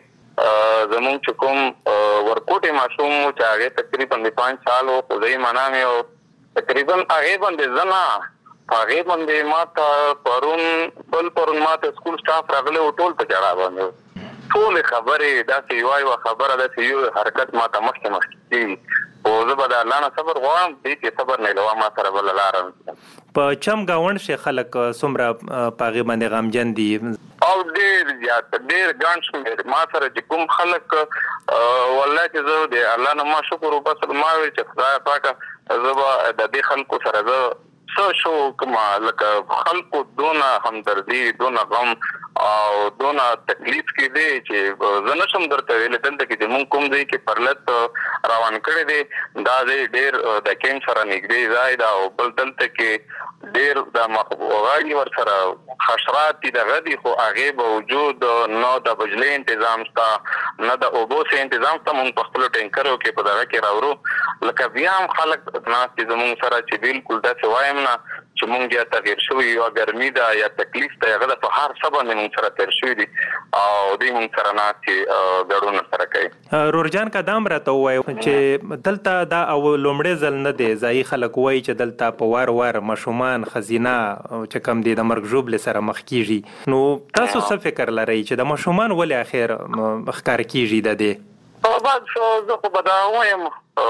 [SPEAKER 22] زمونږ چې کوم ورکوټې ماشوم و چې هغې تقریبا د 5 سال و خو زه یې منام یو تقریبا هغې باندې زه نه په هغې باندې ما ته پرون ما ته سکول سټاف راغلی و ټول په ژړا باندې ټولې خبرې داسې یوه خبره داسې یو حرکت ما ته مخکې کېږي خو زه به د الله نه صبر غواړم دې کې صبر نه لوه ما سره بله لاره نشته.
[SPEAKER 21] په چم ګاونډ شي خلک څومره په هغې باندې غمجن دي
[SPEAKER 22] او ډېر زیات ډېر ګڼ شمېر ما سره چې کوم خلک والله چې زه د الله نه ما شکر وباسم ما ویل چې خدای پاکه زه به د دې خلکو سره زه څه شو کومه لکه خلکو دونه همدردي دونه غم او دونه تکلیف کې دی چې زه نشم درته ویلی دلته کې چې مونږ کوم ځای کې پرلت روان کړی دی دا ځای ډېر د کیمپ سره نږدې ځای ده او بل دلته کې ډېر د غاړي ورسره حشرات دي دغه دي خو هغې باوجود نه د بجلۍ انتظام شته نه د اوبو سه انتظام شته مونږ په خپلو ټینکرو کې په دغه کې راوړو لکه بیا هم خلک ناست دي زمونږ سره چې بالکل داسې وایم نه چې مونږ یا تغیر شوي یا ګرمي ده یا تکلیف ده هغه د په هر څه باندې مونږ سره تېر شوي دي او دوی مونږ سره ناست چې ګډون سره کوي.
[SPEAKER 21] رورجان که دا هم راته ووایو چې دلته دا او لومړی ځل نه دی ځایي خلک وایي چې دلته په وار وار ماشومان ښځینه چې کوم دي د مرګ ژوبلې سره مخ کېږي نو تاسو څه فکر لرئ چې د ماشومان ولې اخر ښکار کېږي د دې؟
[SPEAKER 22] بس زه خو به دا وایم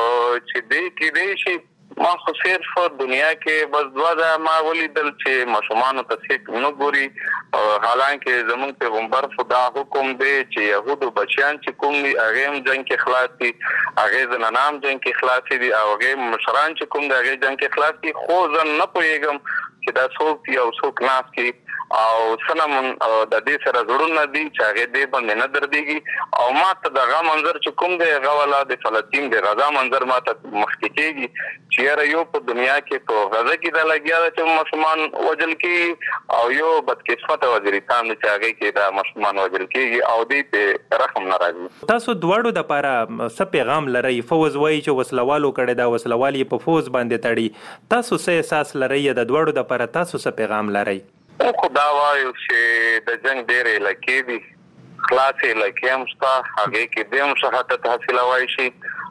[SPEAKER 22] چې دی کېدی شي ما خو صرف دنیا کې بس دوه ځایه ما ولیدل چې ماشومانو ته څوک نه ګوري حالانکه زموږ پیغمبر خو دا حکم دی چې یهودو بچیان چې کوم دي هغې هم جنګ کې خلاص دي هغې زنانه هم جنګ کې خلاصې دي او هغې مشران چې کوم دي هغې جنګ کې خلاص دي خو زه نه پوهېږم چې دا څوک دي او څوک ناست دي او څه د دې سره زړونه دي چې هغې دې باندې نه دردېږي او ما ته دغه منظر چې کوم دی هغه والا د فلسطین د غزا منظر ما ته مخکې کېږي چې یاره یو په دنیا کې په غزه کې دا لګیا ده چې ماشومان وژل کېږي او یو بدقسمته وزیرستان دی چې هغې کې دا ماشومان وژل کېږي او دوی پرې رحم نه راځي.
[SPEAKER 21] تاسو دواړو دپاره څه پیغام لرئ؟ فوز وایي چې وسلوالو کړی دا وسلوال یې په فوز باندې تړي تاسو څه احساس لرئ د دواړو دپاره تاسو څه پیغام لرئ؟
[SPEAKER 22] خو دا وایو چې د جنګ ډېرې علاقې دي خلاصې علاقې هم شته هغې کې دې هم شهادت حاصلولی شي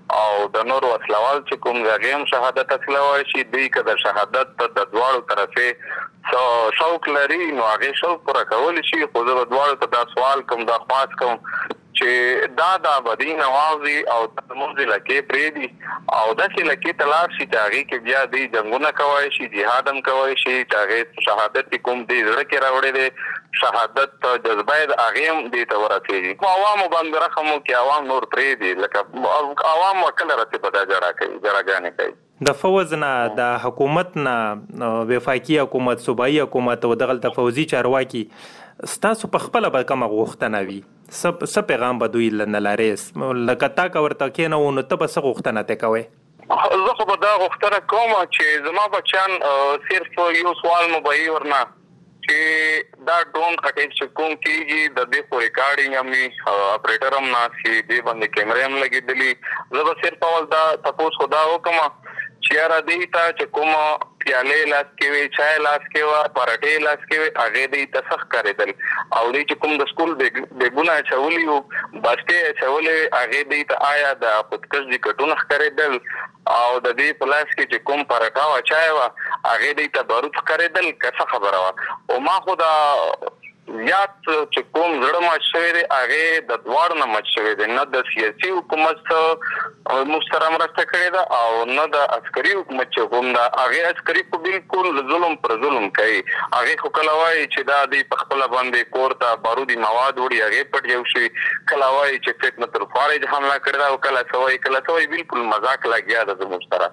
[SPEAKER 22] او د نور وسلوال چې کوم ځای هم شهادت حاصلوي شي دوی کده شهادت د دواړو طرفه شوق لري نو هغه شوق پوره کول شي خو د دواړو ته دا سوال کوم دا خواست کوم چې دا بدی نوازي او د منځ لکه پریدي او د چې لکه تلار شي چې کې بیا دی جنگونه کوي شي جهاد هم کوي شي چې شهادت کوم دی زړه کې راوړي دي شهادت جذبه د اغیم دي ته ورسېږي خو عوامو باندې رحم کې عوام نور پریدي لکه عوام وکړه راته پدا جړه کوي جړاګانې کوي
[SPEAKER 21] د فوز نه د حکومت نه وفاقي حکومت صوبایي حکومت او دغه د فوزي چارواکي ستاسو په خپل به کوم غوښتنه وي سب پیغام بدوی نه لارېس لکه تا کا ورته کې نه ونه ته بس غوښتنه ته کوي
[SPEAKER 22] زه خو به دا غوښتنه کوم چې زما بچان صرف یو سوال مو به ورنه چې دا ډرون اٹیک چې کوم کیږي د دې په ریکارډینګ هم اپریټر هم ناسي دې باندې کیمرې هم لګېدلې زه به صرف اول دا تاسو خدا وکم چې را دې تا چې کوم پیاله لاس کې وی چای لاس کې وا پراټې لاس کې وی هغه دې تسخ کړېدل او دې چې کوم د سکول بیګونه چولې او باسته چولې هغه دې ته آیا د خودکش دې کټونه کړېدل او د دې پلاس کې چې کوم پراټا وا چای وا هغه دې ته بارود کړېدل څه خبره وا او ما خدا یاد چې کوم زړه مشوي دی هغه د دوړ نه مشوي دی نه د سیاسي حکومت مسترم راځه کړی دا او نه د عسکري حکومت چې کوم دا هغه عسکري په بالکل ظلم پر ظلم کوي هغه خو کلوای چې دا د خپل باندې کوړه بارودي مواد وړي هغه پټ یو شي کلوای چې فتنه تر خارج حمله کړی دا او کله سوای بالکل مذاق لګیا د مسترم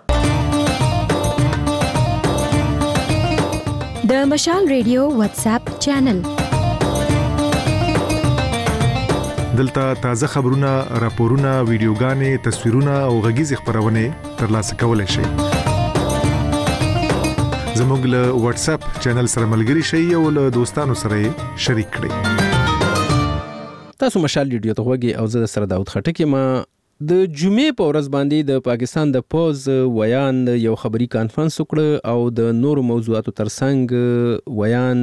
[SPEAKER 11] د مشال ریډیو واتس اپ چینل
[SPEAKER 12] دلته تازه خبرونه راپورونه ویډیوګانې تصویرونه او غږیز خبرونه ترلاسه کولای شئ زموږ له واتس اپ چینل سره ملګري شئ او له دوستانو سره شریک کړئ
[SPEAKER 1] تاسو مشال ریډیو ته وګورئ او زه سره داود خټک ما د جمعې په ورځ باندې د پاکستان د پوز ویان یو خبري کانفرنس وکړ او د نورو موضوعاتو ترڅنګ ویان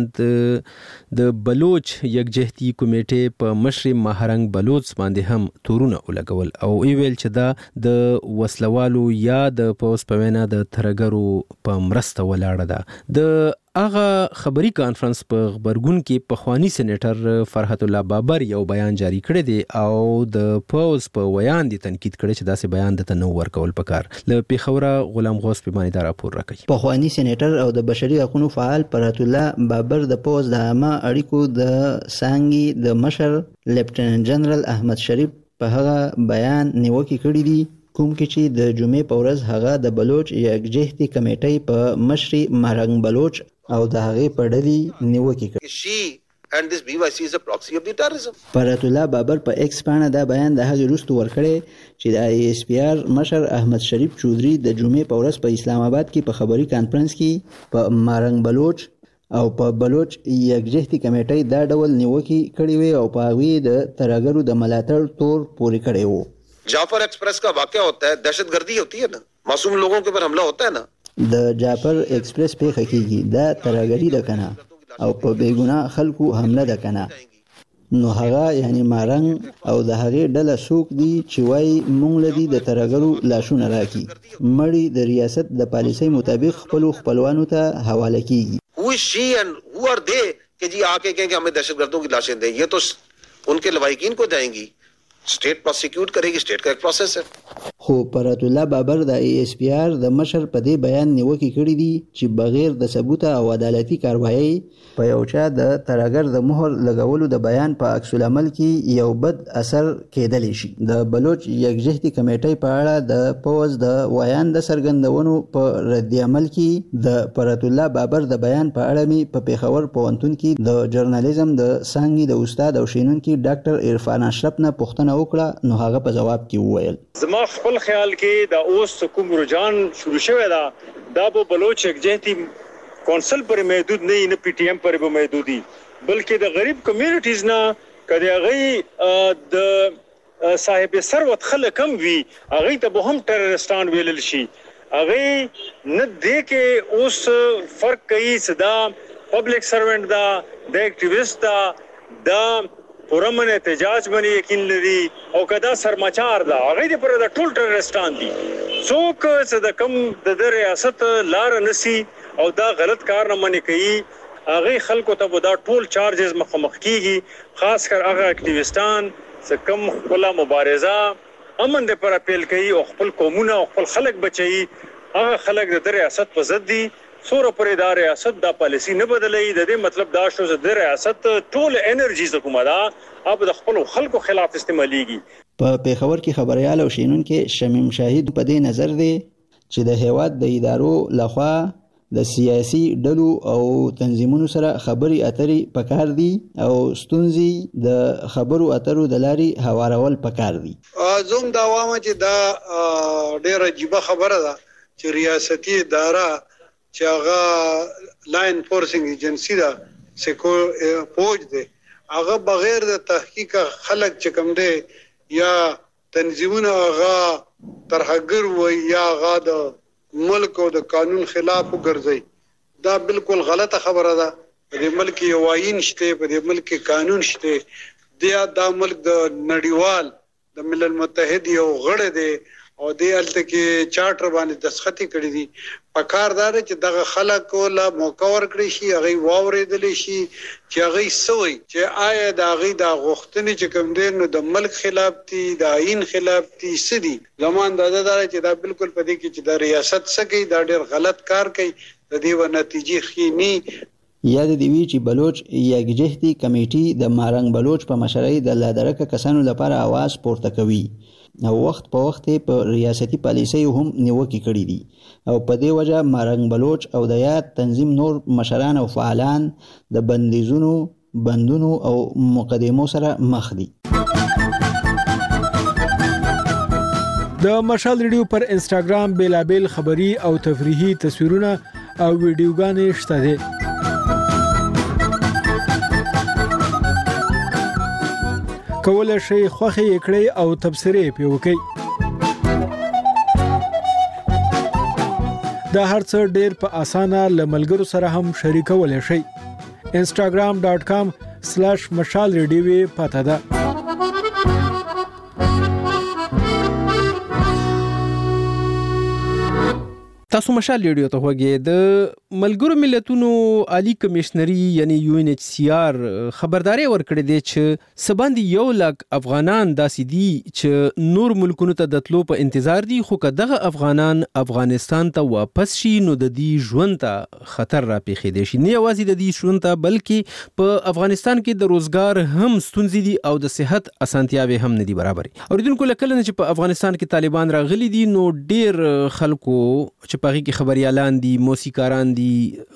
[SPEAKER 1] د بلوچ یکجهتي کمیټې په مشر مهرنګ بلوچ باندې هم تورونه ولګول او ویل چې دا د وسلوالو یا د پوز په وینا د ترګرو په مرسته ولاړه ده د هغه خبري کانفرنس په خبرګون کې پخوانی سېنیټر فرحت الله بابر یو بیان جاری کړی دی او د پوز په ویان دي تنقید کړی چې داسې بیان د تنو ورکول پکار له پیښوره غلام غوث پیمانی دا راپور راکړي
[SPEAKER 4] پخوانی سېنیټر او د بشري حقوقو فعال فرحت الله بابر د پوز د عامه اړیکو د سانګي د مشر لیفټیننټ جنرال احمد شریف په هغه بیان نیوکه کړې دي کوم کې چې د جمعې په ورځ هغه د بلوچ یکجهتي کمیټې په مشر مهرنګ بلوچ او د هغه په ډلې نیوکه کړې
[SPEAKER 6] and this BYC is a proxy of the terrorism.
[SPEAKER 4] فرحت الله بابر په ایکس باندې دا بیان د هغه وروسته ورکړی چې د ISPR مشر احمد شریف چودري د جمعې په ورځ په اسلام آباد کې په خبري کانفرنس کې په مهرنګ بلوچ او په بلوچ یکجهتي کمیټې دا ډول نیوکه کړې وي او په هغه د ترګرو د ملاتړ تور پوري کړی وو
[SPEAKER 6] Jaffar express का वाकया होता है दहशतगर्दी होती है ना मासूम लोगों के ऊपर हमला होता है ना
[SPEAKER 4] د جعفر ایکسپریس په حقیقي دا ترګری ده کنه او په بیګونه خلکو حمله ده کنه نو هغه یعنی مارنګ او د هغه ډله سوق دي چې وای مونږ لدی د ترګرو لاشونه راکی مړی د ریاست د پالیسۍ مطابق خپلوانو ته حواله کیږي
[SPEAKER 6] who is she and who are they कि जी आके कहें कि हमें दहशतगर्दों की लाशें दें ये तो उनके लवाहिकीन को जाएंगी स्टेट प्रोसिक्यूट करेगी स्टेट का एक प्रोसेस है
[SPEAKER 4] خو فرحت الله بابر د ISPR د مشر په دې بیان نیوکه کړې دي چې بغیر د ثبوت او عدالتي کاروایی په یو چا د ترګر د مهر لګولو د بیان په عکس العمل کې یو بد اثر کېدلی شي د بلوچ یکجهتي کمیټې په اړه د پوز د ویان د سرګندونو په رد عمل کې د فرحت الله بابر د بیان په اړه می په پیښور پوهنتون کې د ژورنالیزم د څانګې د استاد او شینونکو ډاکټر عرفان اشرف نه پوښتنه وکړه نو هغه په جواب کې وویل
[SPEAKER 23] زما خپل خیال کې دا اوس کوم رجحان شروع شوی دا په بلوچ یکجهتي کونسل پر محدود نه پی ټی ایم پر به محدودي بلکې د غریب کمیونټیز نه کدی هغه د صاحب ثروت خلک هم وي هغه ته به هم ټیررستان ویل شي هغه نه دې کې اوس فرق کوي صدا پبلک سروانت دا د اکټیویست دا پرمن احتجاج باندې یقین لري او کدا سرمچار دا هغه دې پر د ټول ټرستان دي څوک چې د کم د ریاست لار نسی او دا غلط کار نه منې کوي هغه خلکو ته دا ټول چارجز مخامخ کیږي خاص کر هغه اکټیویستان چې کم خپل مبارزه امن د پر اپیل کوي او خپل قومونه او خپل خلک بچي هغه خلک د ریاست په ضد دي سور پر دا ریاست دا پالیسی نه بدلې د دې مطلب دا شو چې د ریاست ټول انرژیز کومه دا اب د خپل خلکو خلاف استعماليږي
[SPEAKER 4] په پیښور کې خبريال او شینونکو شمیم شاهد په دې نظر دی چې د هیواد د ادارو لخوا د سیاسي ډلو او تنظیمونو سره خبري اتري پکار دي او ستونزې د خبرو اترو د لاري هوارول پکار دي
[SPEAKER 3] زوم دا وامه چې دا ډېر عجیب خبره ده چې ریاستي اداره چې هغه لا انفورسینګ ایجنسی دا سکو فوج دی هغه بغیر د تحقیق خلک چې کوم دی یا تنظیمونه هغه ترهګر وي یا هغه د ملک او د قانون خلاف وګرځي دا بالکل غلطه خبره ده په دې ملک یو آئین شته په دې ملک قانون شته دا ملک د نړیوال د ملل متحد یو غړی دی او دې الته کې چارټر باندې دستخط کړی دي پکاردار چې دغه خلک لا موقع ورکړي شي هغه واورېدل شي چې هغه سوي چې آیا د هغه د غوښتنې چې کوم دي نو د ملک خلاف دي د آئین خلاف دي سدي زمون دا چې دا بالکل پدې کې چې د ریاست سکی دا ډېر غلط کار کوي د دې و نتیجې خېنی
[SPEAKER 4] یاد دی وی چې بلوچ یګجهتي کمیټي د مارنګ بلوچ په مشرۍ د لادرکه کسانو لپاره आवाज پورته کوي او وخت په وخت په ریاستي پالیسۍ هم نیوکې کړې دي او په دې وجه مارنګ بلوچ او د یاد تنظیم نور مشران او فعالان د بندونو او مقدمو سره مخ دي
[SPEAKER 5] د مشال ریډیو پر انستګرام بیلابل خبری او تفریحي تصویرونه او ویډیوګانې شته دي کولای شي خوخه کړئ او تبصره پی وکړئ دا هرڅ ډیر په اسانه لملګرو سره هم شریکولای شئ instagram.com/mashalradio پته ده
[SPEAKER 1] تاسو مشال ریډیو ته وګورئ د ملګرو ملتونو عالی کمشنري یعنی UNHCR خبرداري ورکړې ده چې سباندي 1 لک افغانان داسې دي چې نور ملکونو ته د تلو په انتظار دي خو کداغه افغانان افغانستان ته واپس شي نو د دې ژوند ته خطر را پیښې دي شي نه یوازې د دې ژوند ته بلکې په افغانستان کې د روزګار هم ستونزې دي او د صحت اسانتیاوي هم نه دي برابرې اوریدونکو لکه چې په افغانستان کې طالبان راغلي دي نو ډیر خلکو چې پغې کې خبريالان دي موسیقاران دي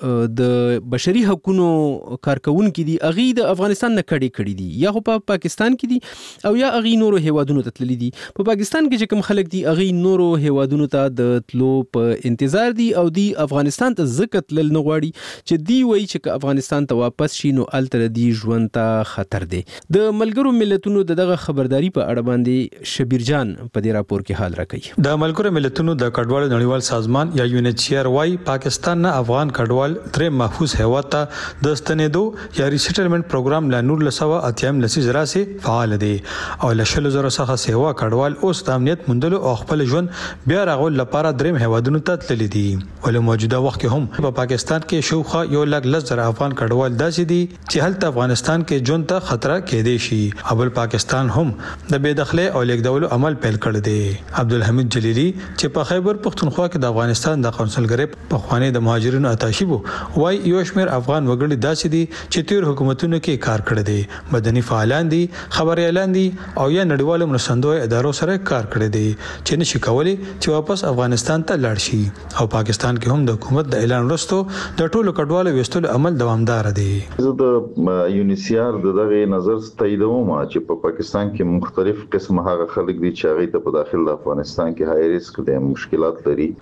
[SPEAKER 1] د بشري حقوقو کارکونکو دي اغي د افغانستان نه کړي دي یا په پاکستان کې دي او یا اغي نورو هیوادونو ته تللي دي په پاکستان کې چې کوم خلک دي اغي نورو هیوادونو ته د تلو په انتظار دي او دی افغانستان ته زکت لل نه غواړي چې دی وایي چې افغانستان ته واپس شي نو التر دی ژوند ته خطر دی د ملګرو ملتونو دغه خبرداري په اړه باندې شبیر جان په دې راپور کې حال راکړي
[SPEAKER 9] د ملګرو ملتونو د کډوالو نړیوال سازمان یا UNHCR وايي پاکستان نه افغان کډوال تر محفوظ هوا ته د ستنېدو یا ریسټلمنٹ پروګرام لا نور لسوا اتیم لسی زرا سي فعال دي او لشل زرا څخه سیوا کډوال اوس د امنیت مندلو او خپل ژوند بیا راغول لپاره دریم هوادونو ته تللی دي ولې موجوده وخت کې هم په پاکستان کې شوخه 1,00,000 افغان کډوال داسې دي چې هلته افغانستان کې ژوند ته خطر کې دي شي ابل پاکستان هم د بے دخله او لیکدولو عمل پیل کړ دي عبدالحمید جلیلی چې په خیبر پختونخوا کې د افغانستان د قونسلګری په خوانې د مهاجرینو اتاشي وو وای یو شمیر افغان وګړي داسې دي چې تیر حکومتونو کې کار کړی دي مدني فعالان دي خبريالان دي او یا نړیوالو مرستندوی ادارو سره کار کړی دي چې نشي کولای چې واپس افغانستان ته لاړ شي او پاکستان کې هم د حکومت د اعلان وروسته د ټولو کډوالو وستلو عمل دوامدار دی
[SPEAKER 24] زه د UNHCR دغه نظر تاییدوم چې په پاکستان کې مختلف قسم هغه خلک دي چې هغه ته په داخل د افغانستان کې هاي ریسک د مشکلات لري او هغه نشي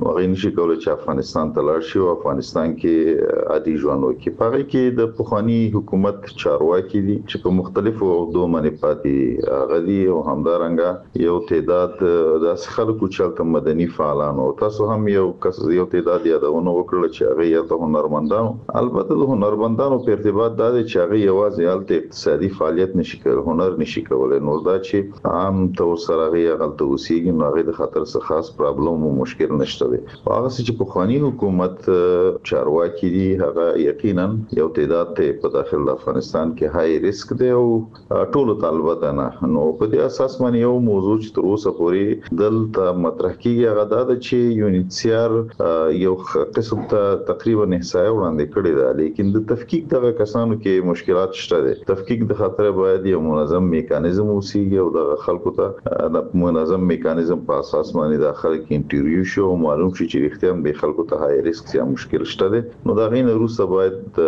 [SPEAKER 24] نشي کولای چې افغانستان ته لاړ شي او افغانستان کې عادي ژوند وکړي. په هغه کې د پخوانی حکومت چارواکي دي چې په مختلفو عہدو باندې پاتې غدي او همدارنګه یو تعداد د خلکو چې مدني فعالان او تاسو هم یو تعداد یادونه وکړل چې هغه یا ته هنرمندانو، البته د هنرمندانو په ارتباط دا چې هغه یوازې حالت اقتصادي فعالیت نشي کولای، هنر نشي کولای، نو دا چې عام تور سره هغه غلطه وسیږي نو هغه د خطر څخه خاص پرابلم او مشکل نشته دی. هغه چې په خواني حکومت چارواکي دي هغه یقینا یو تعداد ته په داخل د افغانستان کې های ریسک دی او ټول طالبات نه، نو په دې اساس باندې یو موضوع چې تر اوسه پورې دلته مطرح کیږي هغه دا چې یونیسیار یو قسم ته تقریبا احصایه وړاندې کړې ده، لیکن د تفکیک دغه کسانو کې مشکلات شته دي. تفکیک د خطر باید یو منظم میکانیزم وسیږي او د خلکو ته د منظم میکانیزم په اساس باندې د خلک انټرویو شو او معلوم شي چې اختیار به خلکو ته های ریسک یا مشکل شته دي. نو دا غین روسه باید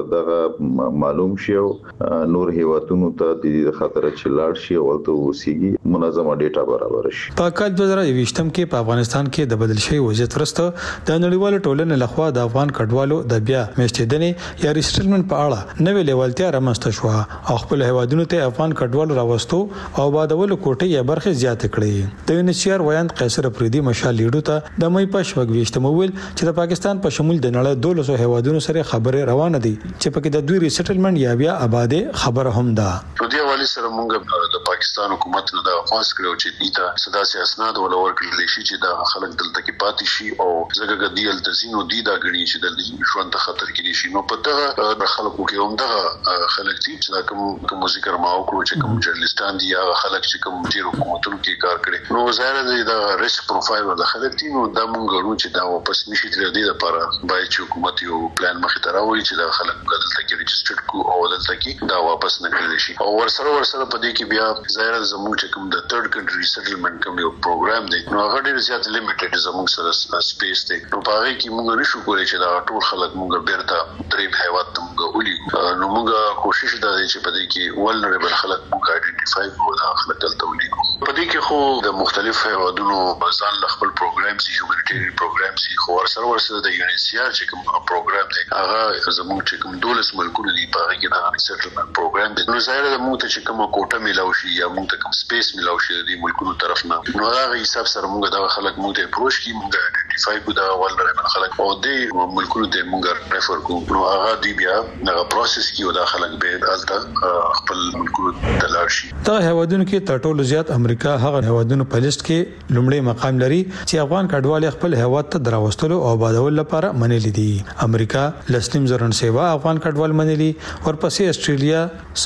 [SPEAKER 24] دغه معلوم شي او نور هیوادونو ته د دې خطر چې لاړ شي او ولته وسیږي منظمه ډیټا برابر شي.
[SPEAKER 9] په کال 2020 کې په افغانستان کې د بدل شوی وضعیت ورسته د نړیوال ټولنې لخوا د افغان کډوالو د بیا میشتېدنې یا ریسټلمنت په اړه نوې لیوالتیا رامنځته شو او خپل هیوادونو ته افغان کډوالو راوستو او بادولو کوټې یا برخه زیات کړې. د یونیسیار ویاند قیصر افریدي مشال لیډو ته د مې په شپږ مویل چې د پاکستان په شمول د نړۍ 200 هیوادونو سره خبرې روانه دي چې پکې د دوی ریسټلمنت یا بیا آباده خبره هم ده.
[SPEAKER 10] په دې حواله سره موږ د پاکستان حکومت نه د خاص کړو چې دیتا صداسي اسناد ولور کړل شي چې د خلک دلته کې پاتې شي او زګګ دیل تزینو دی دا غني چې د ژوند خطر کې شي. نو په دغه خلکو کې هم دغه خلک چې کوم ذکر ما وکړو چې کوم جرنالستان دي هغه خلک چې کوم ډیر حکومتونو کې کار کړي نو ظاهر دی دا ریسک پروفایل د خلک دي. نو دا مونږ غواړو چې دا واپس نشي تر دې لپاره باید چې حکومت یو پلان مخې ته راوړي چې دا خلک دلته کې ريجسترډ کو او دلته کې دا واپس نه کړي شي. او ورسره په دې کې بیا ظاهر زموږ چې کوم د تھرد کنټری سیټلمنت کوم یو پروګرام دی نو هغه ډیر زیات لیمیټډ زموږ سره سپیس دی. نو په هغه کې موږ نشو کولای چې دا ټول خلک موږ بیرته دریم هیواد ته موږ ولي. نو موږ کوشش دا دی چې په دې کې ولنریبل خلک موږ آئیډنټیفای کړو دا خلک دلته ولي. په دې کې خو د مختلف هیوادونو ځان له خپل پروګرام سي هیومانیټیرین پروګرام سي خو ورسره د یونیسیار چې کوم پروګرام دی هغه زموږ چې کوم 12 ملکونه دي په هغه کې د سیټلمنت پروګرام دی. نو ظاهر د موږ ته چې کوم کوټه ملاوي شي یا موږ ته کوم سپیس ملاوي شي د ملکونو طرف نه نو هغه حساب سره موږ د خلک موږ ته اپروچ کی موږ آئیډنټیفای کو دا ولنریبل خلک او د ملکونو ته موږ ریفر کو. نو هغه دی بیا د پروسس کې دا خلک به دلته خپل ملکونو ته لاړ شي.
[SPEAKER 9] دا هیوادونو کې تر ټولو زیات امریکا هغه هیوادونو په لیست کې لومړی مقام لري چې افغان کډوال خپل هیواد ته دراوستلو او آبادولو لپاره منلي دي. امریکا لسنیم زرن سیوا افغان کډوال منلي، ورپسې استرالیا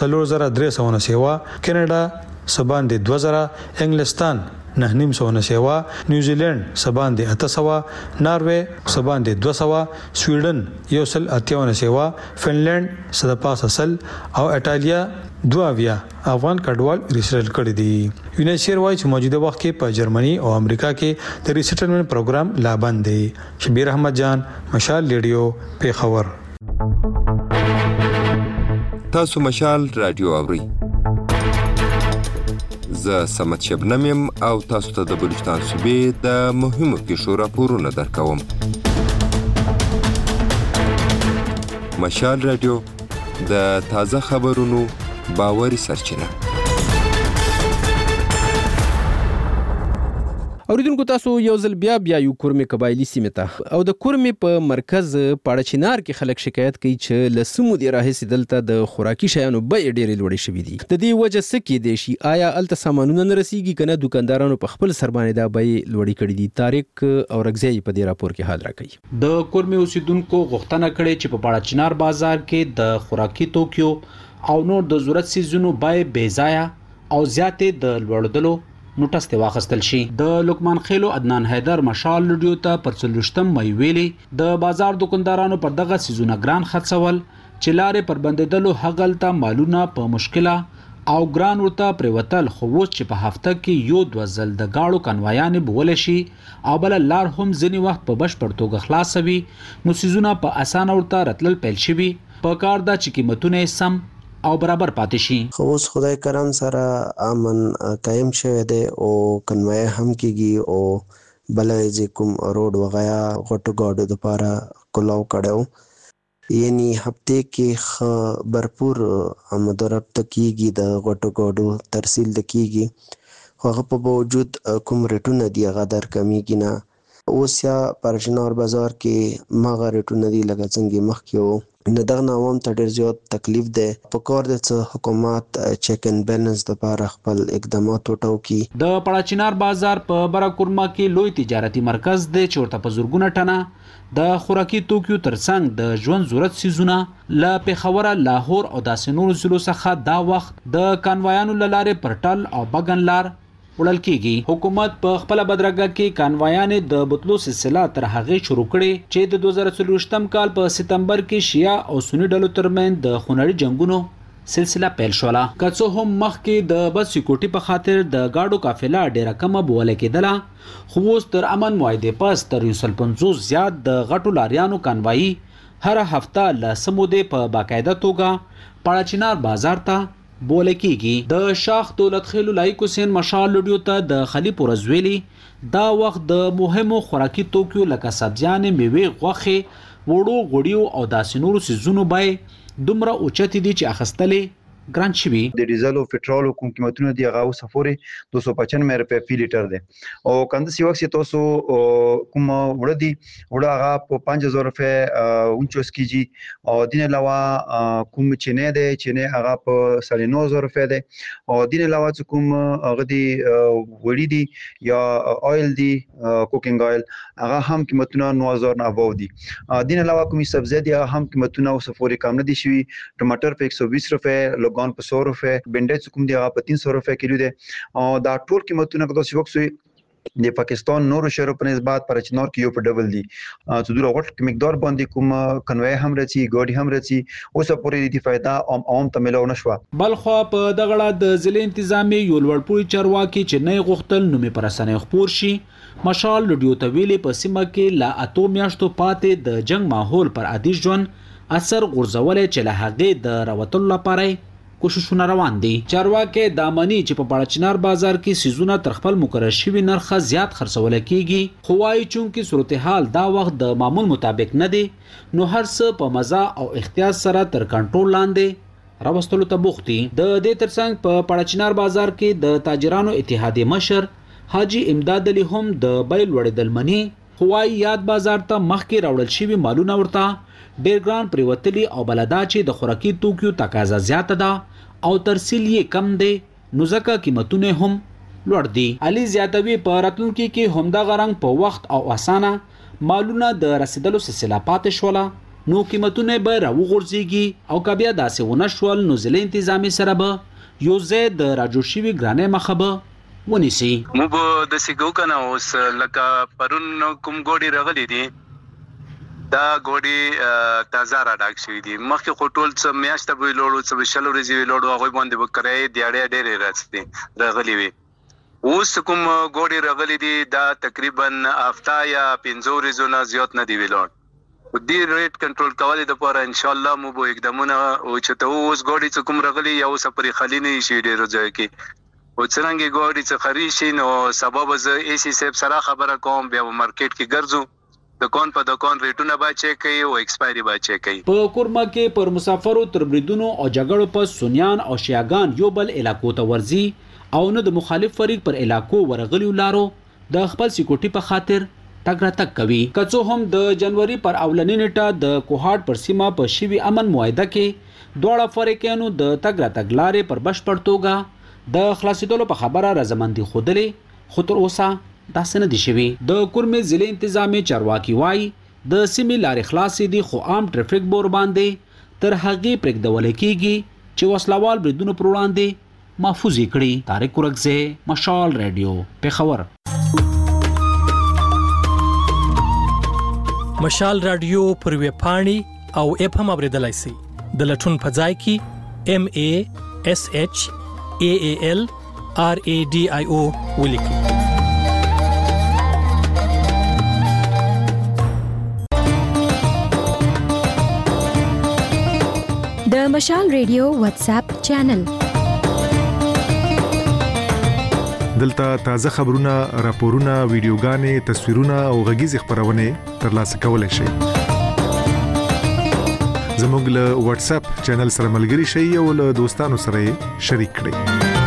[SPEAKER 9] 3300 سیوا، کینیډا سبان دي 2000، انګلستان 900 سیوا، نیوزیلند سبان دي 800، ناروې سبان دي 200، سویډن 158 سیوا، فنلند 150 او ایتالیا 22 افغان کډوال ریسټل کړي دي. یونیسیار وايي چې موجوده وخت کې په جرمني او امریکا کې د ریسټلمنت پروګرام لا بند دی. شبیر احمد جان، مشال ریډیو، پیښور.
[SPEAKER 2] تاسو مشال رادیو اورئ. زه سمت شبنم یم او تاسو ته د بلوچستان صوبې د مهمو پیښو راپورونه درکوم. مشال رادیو د تازه خبرونو باوري سرچینه.
[SPEAKER 1] اوریدونکو تاسو یو ځل بیا یو کورمې قبایلی سیمه ته او د کورمې په مرکز پاړچینار کې خلک شکایت کوي چې لسمو دی راهسي دلته د خوراکي شیانو بیې ډېرې لوړې شوې دي. د دې وجه څه کې دی شي؟ آیا الته سامانونه نه رسیږي کنه دکاندارانو په خپل سر باندې دا بیې لوړې کړې دي؟ طارق او رغزی په دې راپور کې حال راکړي.
[SPEAKER 13] د کورمې اوسیدونکو غوښتنه کړې چې په پاړچینار بازار کې د خوراکي توکیو او نور د ضرورت سيزونو بیې بې ځایه او زیاتې د لوړدلو نوټس ته واخستل شي. د لقمان خیلو عدنان حیدر مشال لډیو ته پر 30 مې ویلي د بازار دکاندارانو پر دغه سيزونه ګران خرڅول چې لارې پر بندیدلو هغلته مالونه په مشکله او ګران ورته پریوتل خو وڅ چې په هفته کې یو د وزل د گاړو کنوایان بول شي او بل لار هم ځنی وخت په بشپړ توګه خلاصوي نو سيزونه په اسانه ورته راتلل پیل شي په کار دا چې قیمتونه سم او برابر پاتې شي.
[SPEAKER 14] خو اوس خدای کرم سره امن قائم شوه دی او کنوای هم کیږي او بلای کوم روډ وغیا غټو گاډو د پاره کلاو کړو یعنی هفته کې برپور آمد و رفت کیږي د غټو گاډو ترسیل د کیږي خو هغه په باوجود کوم ریټونه دی هغه در کمیږي نه اوس یا پر چنار بازار کې ماغه ریټونه دی لکه څنګه مخکې وو نو دغه عوام ته ډېر زیات تکلیف دی په کار د حکومت چیک اینډ بیلنس لپاره خپل اقدامات وټاکي
[SPEAKER 13] د پړاچینار بازار په براکورما کې لوی تجارتي مرکز دی چې ورته په زورګونه ټنه د خوراکي توکیو ترڅنګ د ژوند ضرورت سیزونه له پیښور لاهور او داسې نورو ضلعو څخه دا وخت د کانوایانو له لارې پر ټل او بګن لار وړل کیږي حکومت په خپل بدرګه کې کانوایانې د بوتلو سلسله تر هغه شروع کړي چې د 2024م کال په سپتمبر کې شیا او سنی ډلو ترمن د خونړي جنگونو سلسله پیل شوله کڅو هم مخکې د بس سکیورټي په خاطر د گاډو قافله ډیره کمه بوله کېدله خو اوس تر امن معاهده پس تر 150 زیات د غټو لاریانو کانوایي هر هفته له سموده په باقاعده توګه پړاچینار بازار ته بوله کیږي د شاخ دولت خیلو لایق حسین مشال لډیو ته د خلی پورزویلی دا وخت د مهمو خوراکي توکیو لکه سبزیان میوه غوخه وړو غوړیو او داسې نورو سيزونو بای دومره اوچت دي چې اخستلې ګران شوی
[SPEAKER 15] د ډیزل او پټرول کوم قیمتونه دی هغه سفوري 295 روپے فی لیټر دي او کنده سی وخت تاسو کوم وړ دي وړ هغه په 5000 روپے 29 کیجی او دین علاوه کوم چینه دی چینه هغه په 9500 روپے دي او دین علاوه کوم هغه دی وړي دي یا اویل دی کوکینګ اویل هغه هم قیمتونه 9000 نه ابو دي دین علاوه کوم سبزی دی هغه هم قیمتونه سفوري کم نه دي شوی ټماټر په 120 روپے لوګان په 100 روپے بنډای کوم دی هغه په 300 روپے کیلو دی او دا ټول قیمتونه کله چې وکسوي د پاکستان نورو شهرو په نسبت پر چنار کې یو په ډبل دي څو دوه غټ مقدار باندې کوم کنوي هم رچی ګاډي هم رچی اوس پورې دي فائدہ عام ته ملو نشو
[SPEAKER 13] بلخو په دغړه د ضلع انتظامی یو لوړپوړي چارواکي چې نه غختل نو می پر اسانه خبر شي مشال لډیو ته ویلې په سیمه کې لا اتو میاشتو پاتې د جنگ ماحول پر عادي ژوند اثر غورځولې چې له هغه د راوتل لپاره کوششونه روان دي چارواکي دامنی چې په پړاچینار بازار کې سيزونه تر خپل مقرر شوی نرخ زیات خرڅول کیږي خو وايي چې صورتحال دا وخت د معمول مطابق نه دي نو هر څه په مزه او احتیاط سره تر کنټرول لاندې راوستلو ته بوختي د دې ترڅنګ په پړاچینار بازار کې د تاجرانو اتحادیه مشر حاجی امداد علي هم د بیل وړدل منی خو وايي یاد بازار ته مخکې راوړل شوی مالونه ورته ډیر ګران پریوتلی او بلدا چې د خوراکي توکیو تقاضا زیاته ده او ترسیل یې کم دی نو ځکه قیمتونه هم لوړ دي علي زیاتوي په راتلونکي کې هم دا غرنګ په وخت او اسانه مالونه د رسیدلو سلسله پاتې شوله نو قیمتونه به راوغورځيږي او کبیا داسې ونه شول نو ضلع انتظامی سره به یو زید راجو شوی ګرانه مخبه ونیسي
[SPEAKER 16] مو به د سیګو کنه اوس لکه پرون کوم ګوډي رغلي دي دا ګوډي تازه را ډاک شوی دي مخکې خټول څه میاشته به لوړو څه شلو ورځې لوړو هغه باندې وکړای دی اړې ډېرې راځي رغلي وي اوس کوم ګوډي رغلي دي دا تقریبا هفته یا 15 ورځې نه زیات نه دی ویلون دې ریټ کنټرول کولای د پاره ان شاء الله مو به اقدامونه او چې ته اوس ګوډي څه کوم رغلي یو سپری خلی نه شي ډېر ځای کې او څنګه ګوډي څه خري شي نو سبب ز ای سی صاحب سره خبره کوم بیا مارکیټ کې ګرځو دکان په دکان ریټونه به چیک کوي او ایکسپایری به چیک کوي
[SPEAKER 13] په کورما کې پر مسافرو تر بریدونو او جګړو په سنیان او شیاغان یو بل علاقو ته ورزي او نه د مخالف فریق پر علاقو ورغلی لارو د خپل سکیورټي په خاطر تګ راتګ کوي کڅو هم د جنوري پر اولنی نیټه د کوهاټ پر سیمه په شوی امن معاهده کې دوړه فریقانو د تګ راتګ لارې پر بشپړ توګه د خلاصیدلو په خبره رضامندي خودلې خو تر اوسه داسې نه دي شوي د کورمې ضلع انتظامی چارواکي وای د سیمې لارې خلاصې دي خو عام ټریفیک بور باندې تر هغې پرېږدول کیږي چې وسلوال بریدونو پر وړاندې محفوظ کړي طارق ورکزه مشال رادیو پیښور
[SPEAKER 7] مشال رادیو پر ویب پاڼې او اپ هم اوریدلای شئ د لټون په ځای کې MASHALRADIO ولیکئ
[SPEAKER 11] د مشال ریډیو واتس اپ چینل
[SPEAKER 12] دلته تازه خبرونه، راپورونه، ویډیوګانې، تصویرونه او غږیز خبرونه ترلاسه کولای شئ. زموږ له واتس اپ چینل سره ملګري شئ او له دوستانو سره شریک کړئ.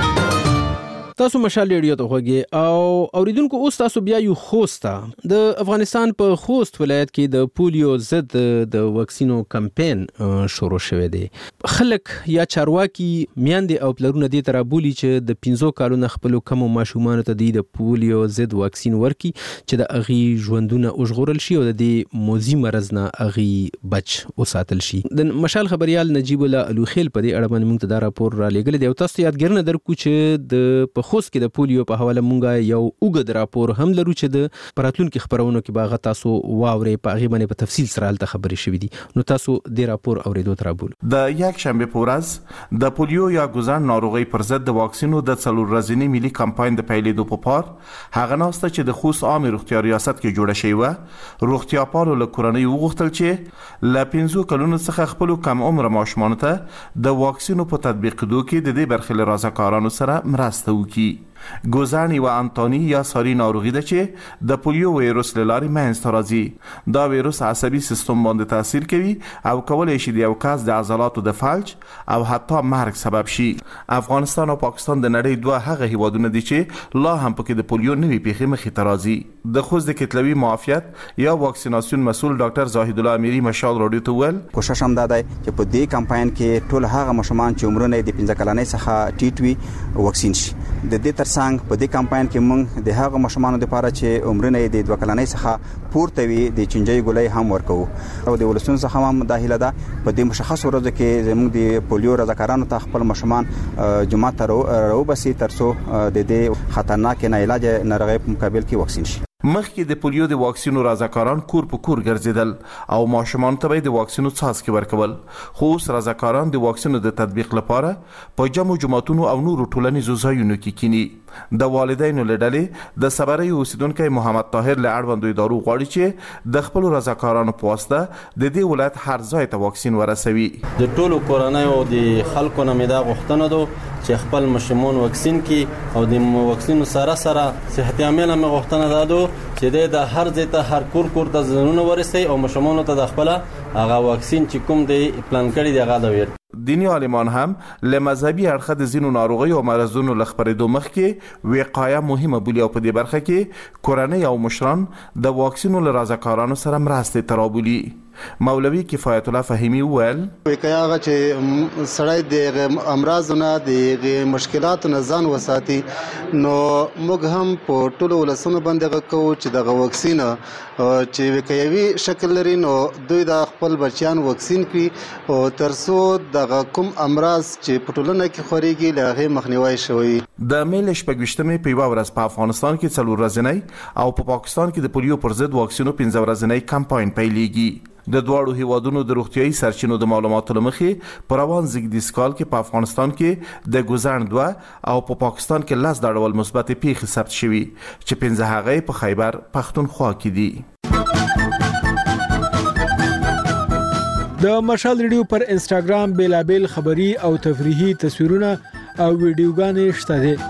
[SPEAKER 1] تاسو مشال ریډیو ته غوږی او اوریدونکو اوس تاسو بیا یو خوستا د افغانستان په خوست ولایت کې د پولیو ضد د واکسینو کمپاین شروع شوه دی. خلک یا چارواکي میاندې او پلرونه دې تر بولی چې د 15 کالونو خپل کم ماشومان ته د پولیو ضد واکسین ورکي چې د اغي ژوندونه اوژغورل شي او د دې موزي مرز نه اغي بچ وساتل شي. د مشال خبريال نجیب الله الوخیل په دې اړه باندې موږ ته دا راپور را لېږل دی او تاسو یادګرنه درکو چې د خوست کې د پولیو په حواله مونږه یو اوږد راپور هم لرو چې د پراتلونکو خبرونو کې باغ تاسو واوري په غي باندې په تفصیل سره الته خبرې شوې دي. نو تاسو د راپور اوریدو تر بول
[SPEAKER 17] د یک شنبه پورز د پولیو یا ګوزن ناروغي پر ضد د واکسینو د څلور ورځې ملي کمپاین د پیلېدو په پار هغه ناسته چې د خوست عام روغتیا ریاست کې جوړه شوی و. روغتیا پالو له کورنۍ وغوښتل چې ل 15 کلونو څخه خپل کم عمر ماشومان ته د واکسینو په تطبیق دوه کې د دې برخې رضاکارانو سره مرسته وکړي. ګوزن و انتونی یا ساری ناروغي ده چې د پولیو وایروس لاري منځ راځي. دا وایروس عصبي سیستم باندې تاثیر کوي او کولای شي د یو کس د عضلاتو د فلج او حتی مرګ سبب شي. افغانستان او پاکستان د نړۍ دوه هغه هیوادونه دي چې لا هم پکې د پولیو نوې پیښې مخې ته راځي. د خوست د کتلوي معافیت یا واکسیناسیون مسول ډاکټر زاهد الله امیری مشال راډیو ته ویل
[SPEAKER 18] کوشش هم دادای چې په دې کمپاین کې ټول هغه مشمان چې عمرونه د 15 کلنۍ څخه ټیټوي واکسین شي. د دې ترڅنګ په دې کمپاین کې موږ د هغه مشمانو لپاره چې عمرونه د 2 کلنۍ څخه پورته وي د چنجي ګولۍ هم ورکو او د ولسون څخه هم داخله ده. په دې مشخص ورځ کې زموږ د پولیو رضاکارانو ته خپل مشمان جمعه ته راوبسي ترڅو د دې خطرناک نه علاج ناروغي په مقابل کې واکسین شي.
[SPEAKER 17] مخکې د پولیو د واکسینو رضاکاران کور په کور ګرځیدل او ماشومان ته د واکسینو څاڅکي ورکول. خو اوس رضاکاران د واکسینو د تطبیق لپاره په جمع جماعتونو او نورو ټولنیزو ځایونو کې کینی. د والدینو لړلې د صبري اوسیدونکو محمد طاهر له اړوندو ادارو غواړي چې د خپل رضاکارانو په واسطه د دې ولایت هر ځای ته واکسین ورسوي.
[SPEAKER 19] د ټولو کورنۍ او د خلکو نه مې دا غوښتنه ده چې خپل ماشومان واکسین کړي او د واکسینو سره صحتي عامل هم غوښتنه ده چې د هر ځای ته هر کور ته ځنونه ورسي او ماشومان ته د خپل هغه واکسین چې کوم دی پلان کړی دی هغه دا ویر.
[SPEAKER 17] دینی عالمان هم له مذهبي اړخه د زینو ناروغي او مرزونو لخبرېدو مخکې وقایه مهمه بولی او په دې برخه کې کورنۍ او مشران د واکسینو له رضاکارانو سره مرسته ترابولي. مولوی کفایت الله فهیمی ویل
[SPEAKER 20] وقایه هغه چې سړی د امراضونو د مشکلاتو نه ځان وساتي نو موږ هم په ټولو ولسونو باندې کوو چې د واکسین چې وقایوي شکل لري نو دوی د خپل بچیان واکسین کړي او ترڅو د کوم امراض چې په ټولنه کې خوريږي له هغه مخنیوي شوی.
[SPEAKER 17] د میل شپږشتمې په یو ورځ په افغانستان کې 4 ورځې او په پاکستان کې د پولیو پر ضد واکسینو 15 ورځې کمپاین پیلېږي. د دواړو هیوادونو د روغتيایي سرچینو د معلوماتو لمخې په روان زیږدیز کال کې په افغانستان کې د ګوزن 2 او په پاکستان کې 10 ډول مثبت پیښې ثبت شوي چې 15 هغه په خیبر پښتونخوا کې دي.
[SPEAKER 5] د مشال ریډیو پر انستګرام بیلابل خبری او تفریحي تصویرونه او ویډیوګانې شته دي.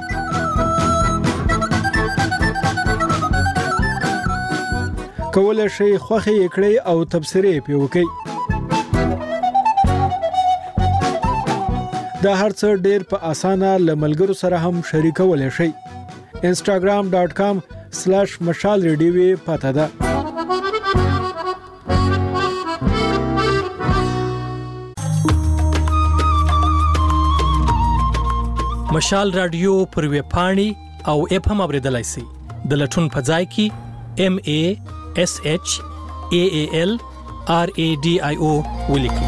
[SPEAKER 5] کولای شي خوخه کړئ او تبصرې پې وکړئ. دا هر څه ډېر په اسانه لملګرو سره هم شریکولای شئ. instagram.com/mashalradio پته ده.
[SPEAKER 7] مشال رادیو پر ویب پاڼې او اپ هم اوریدلای شئ. د لټون په ځای کې MASHAALRADIO ولیکئ.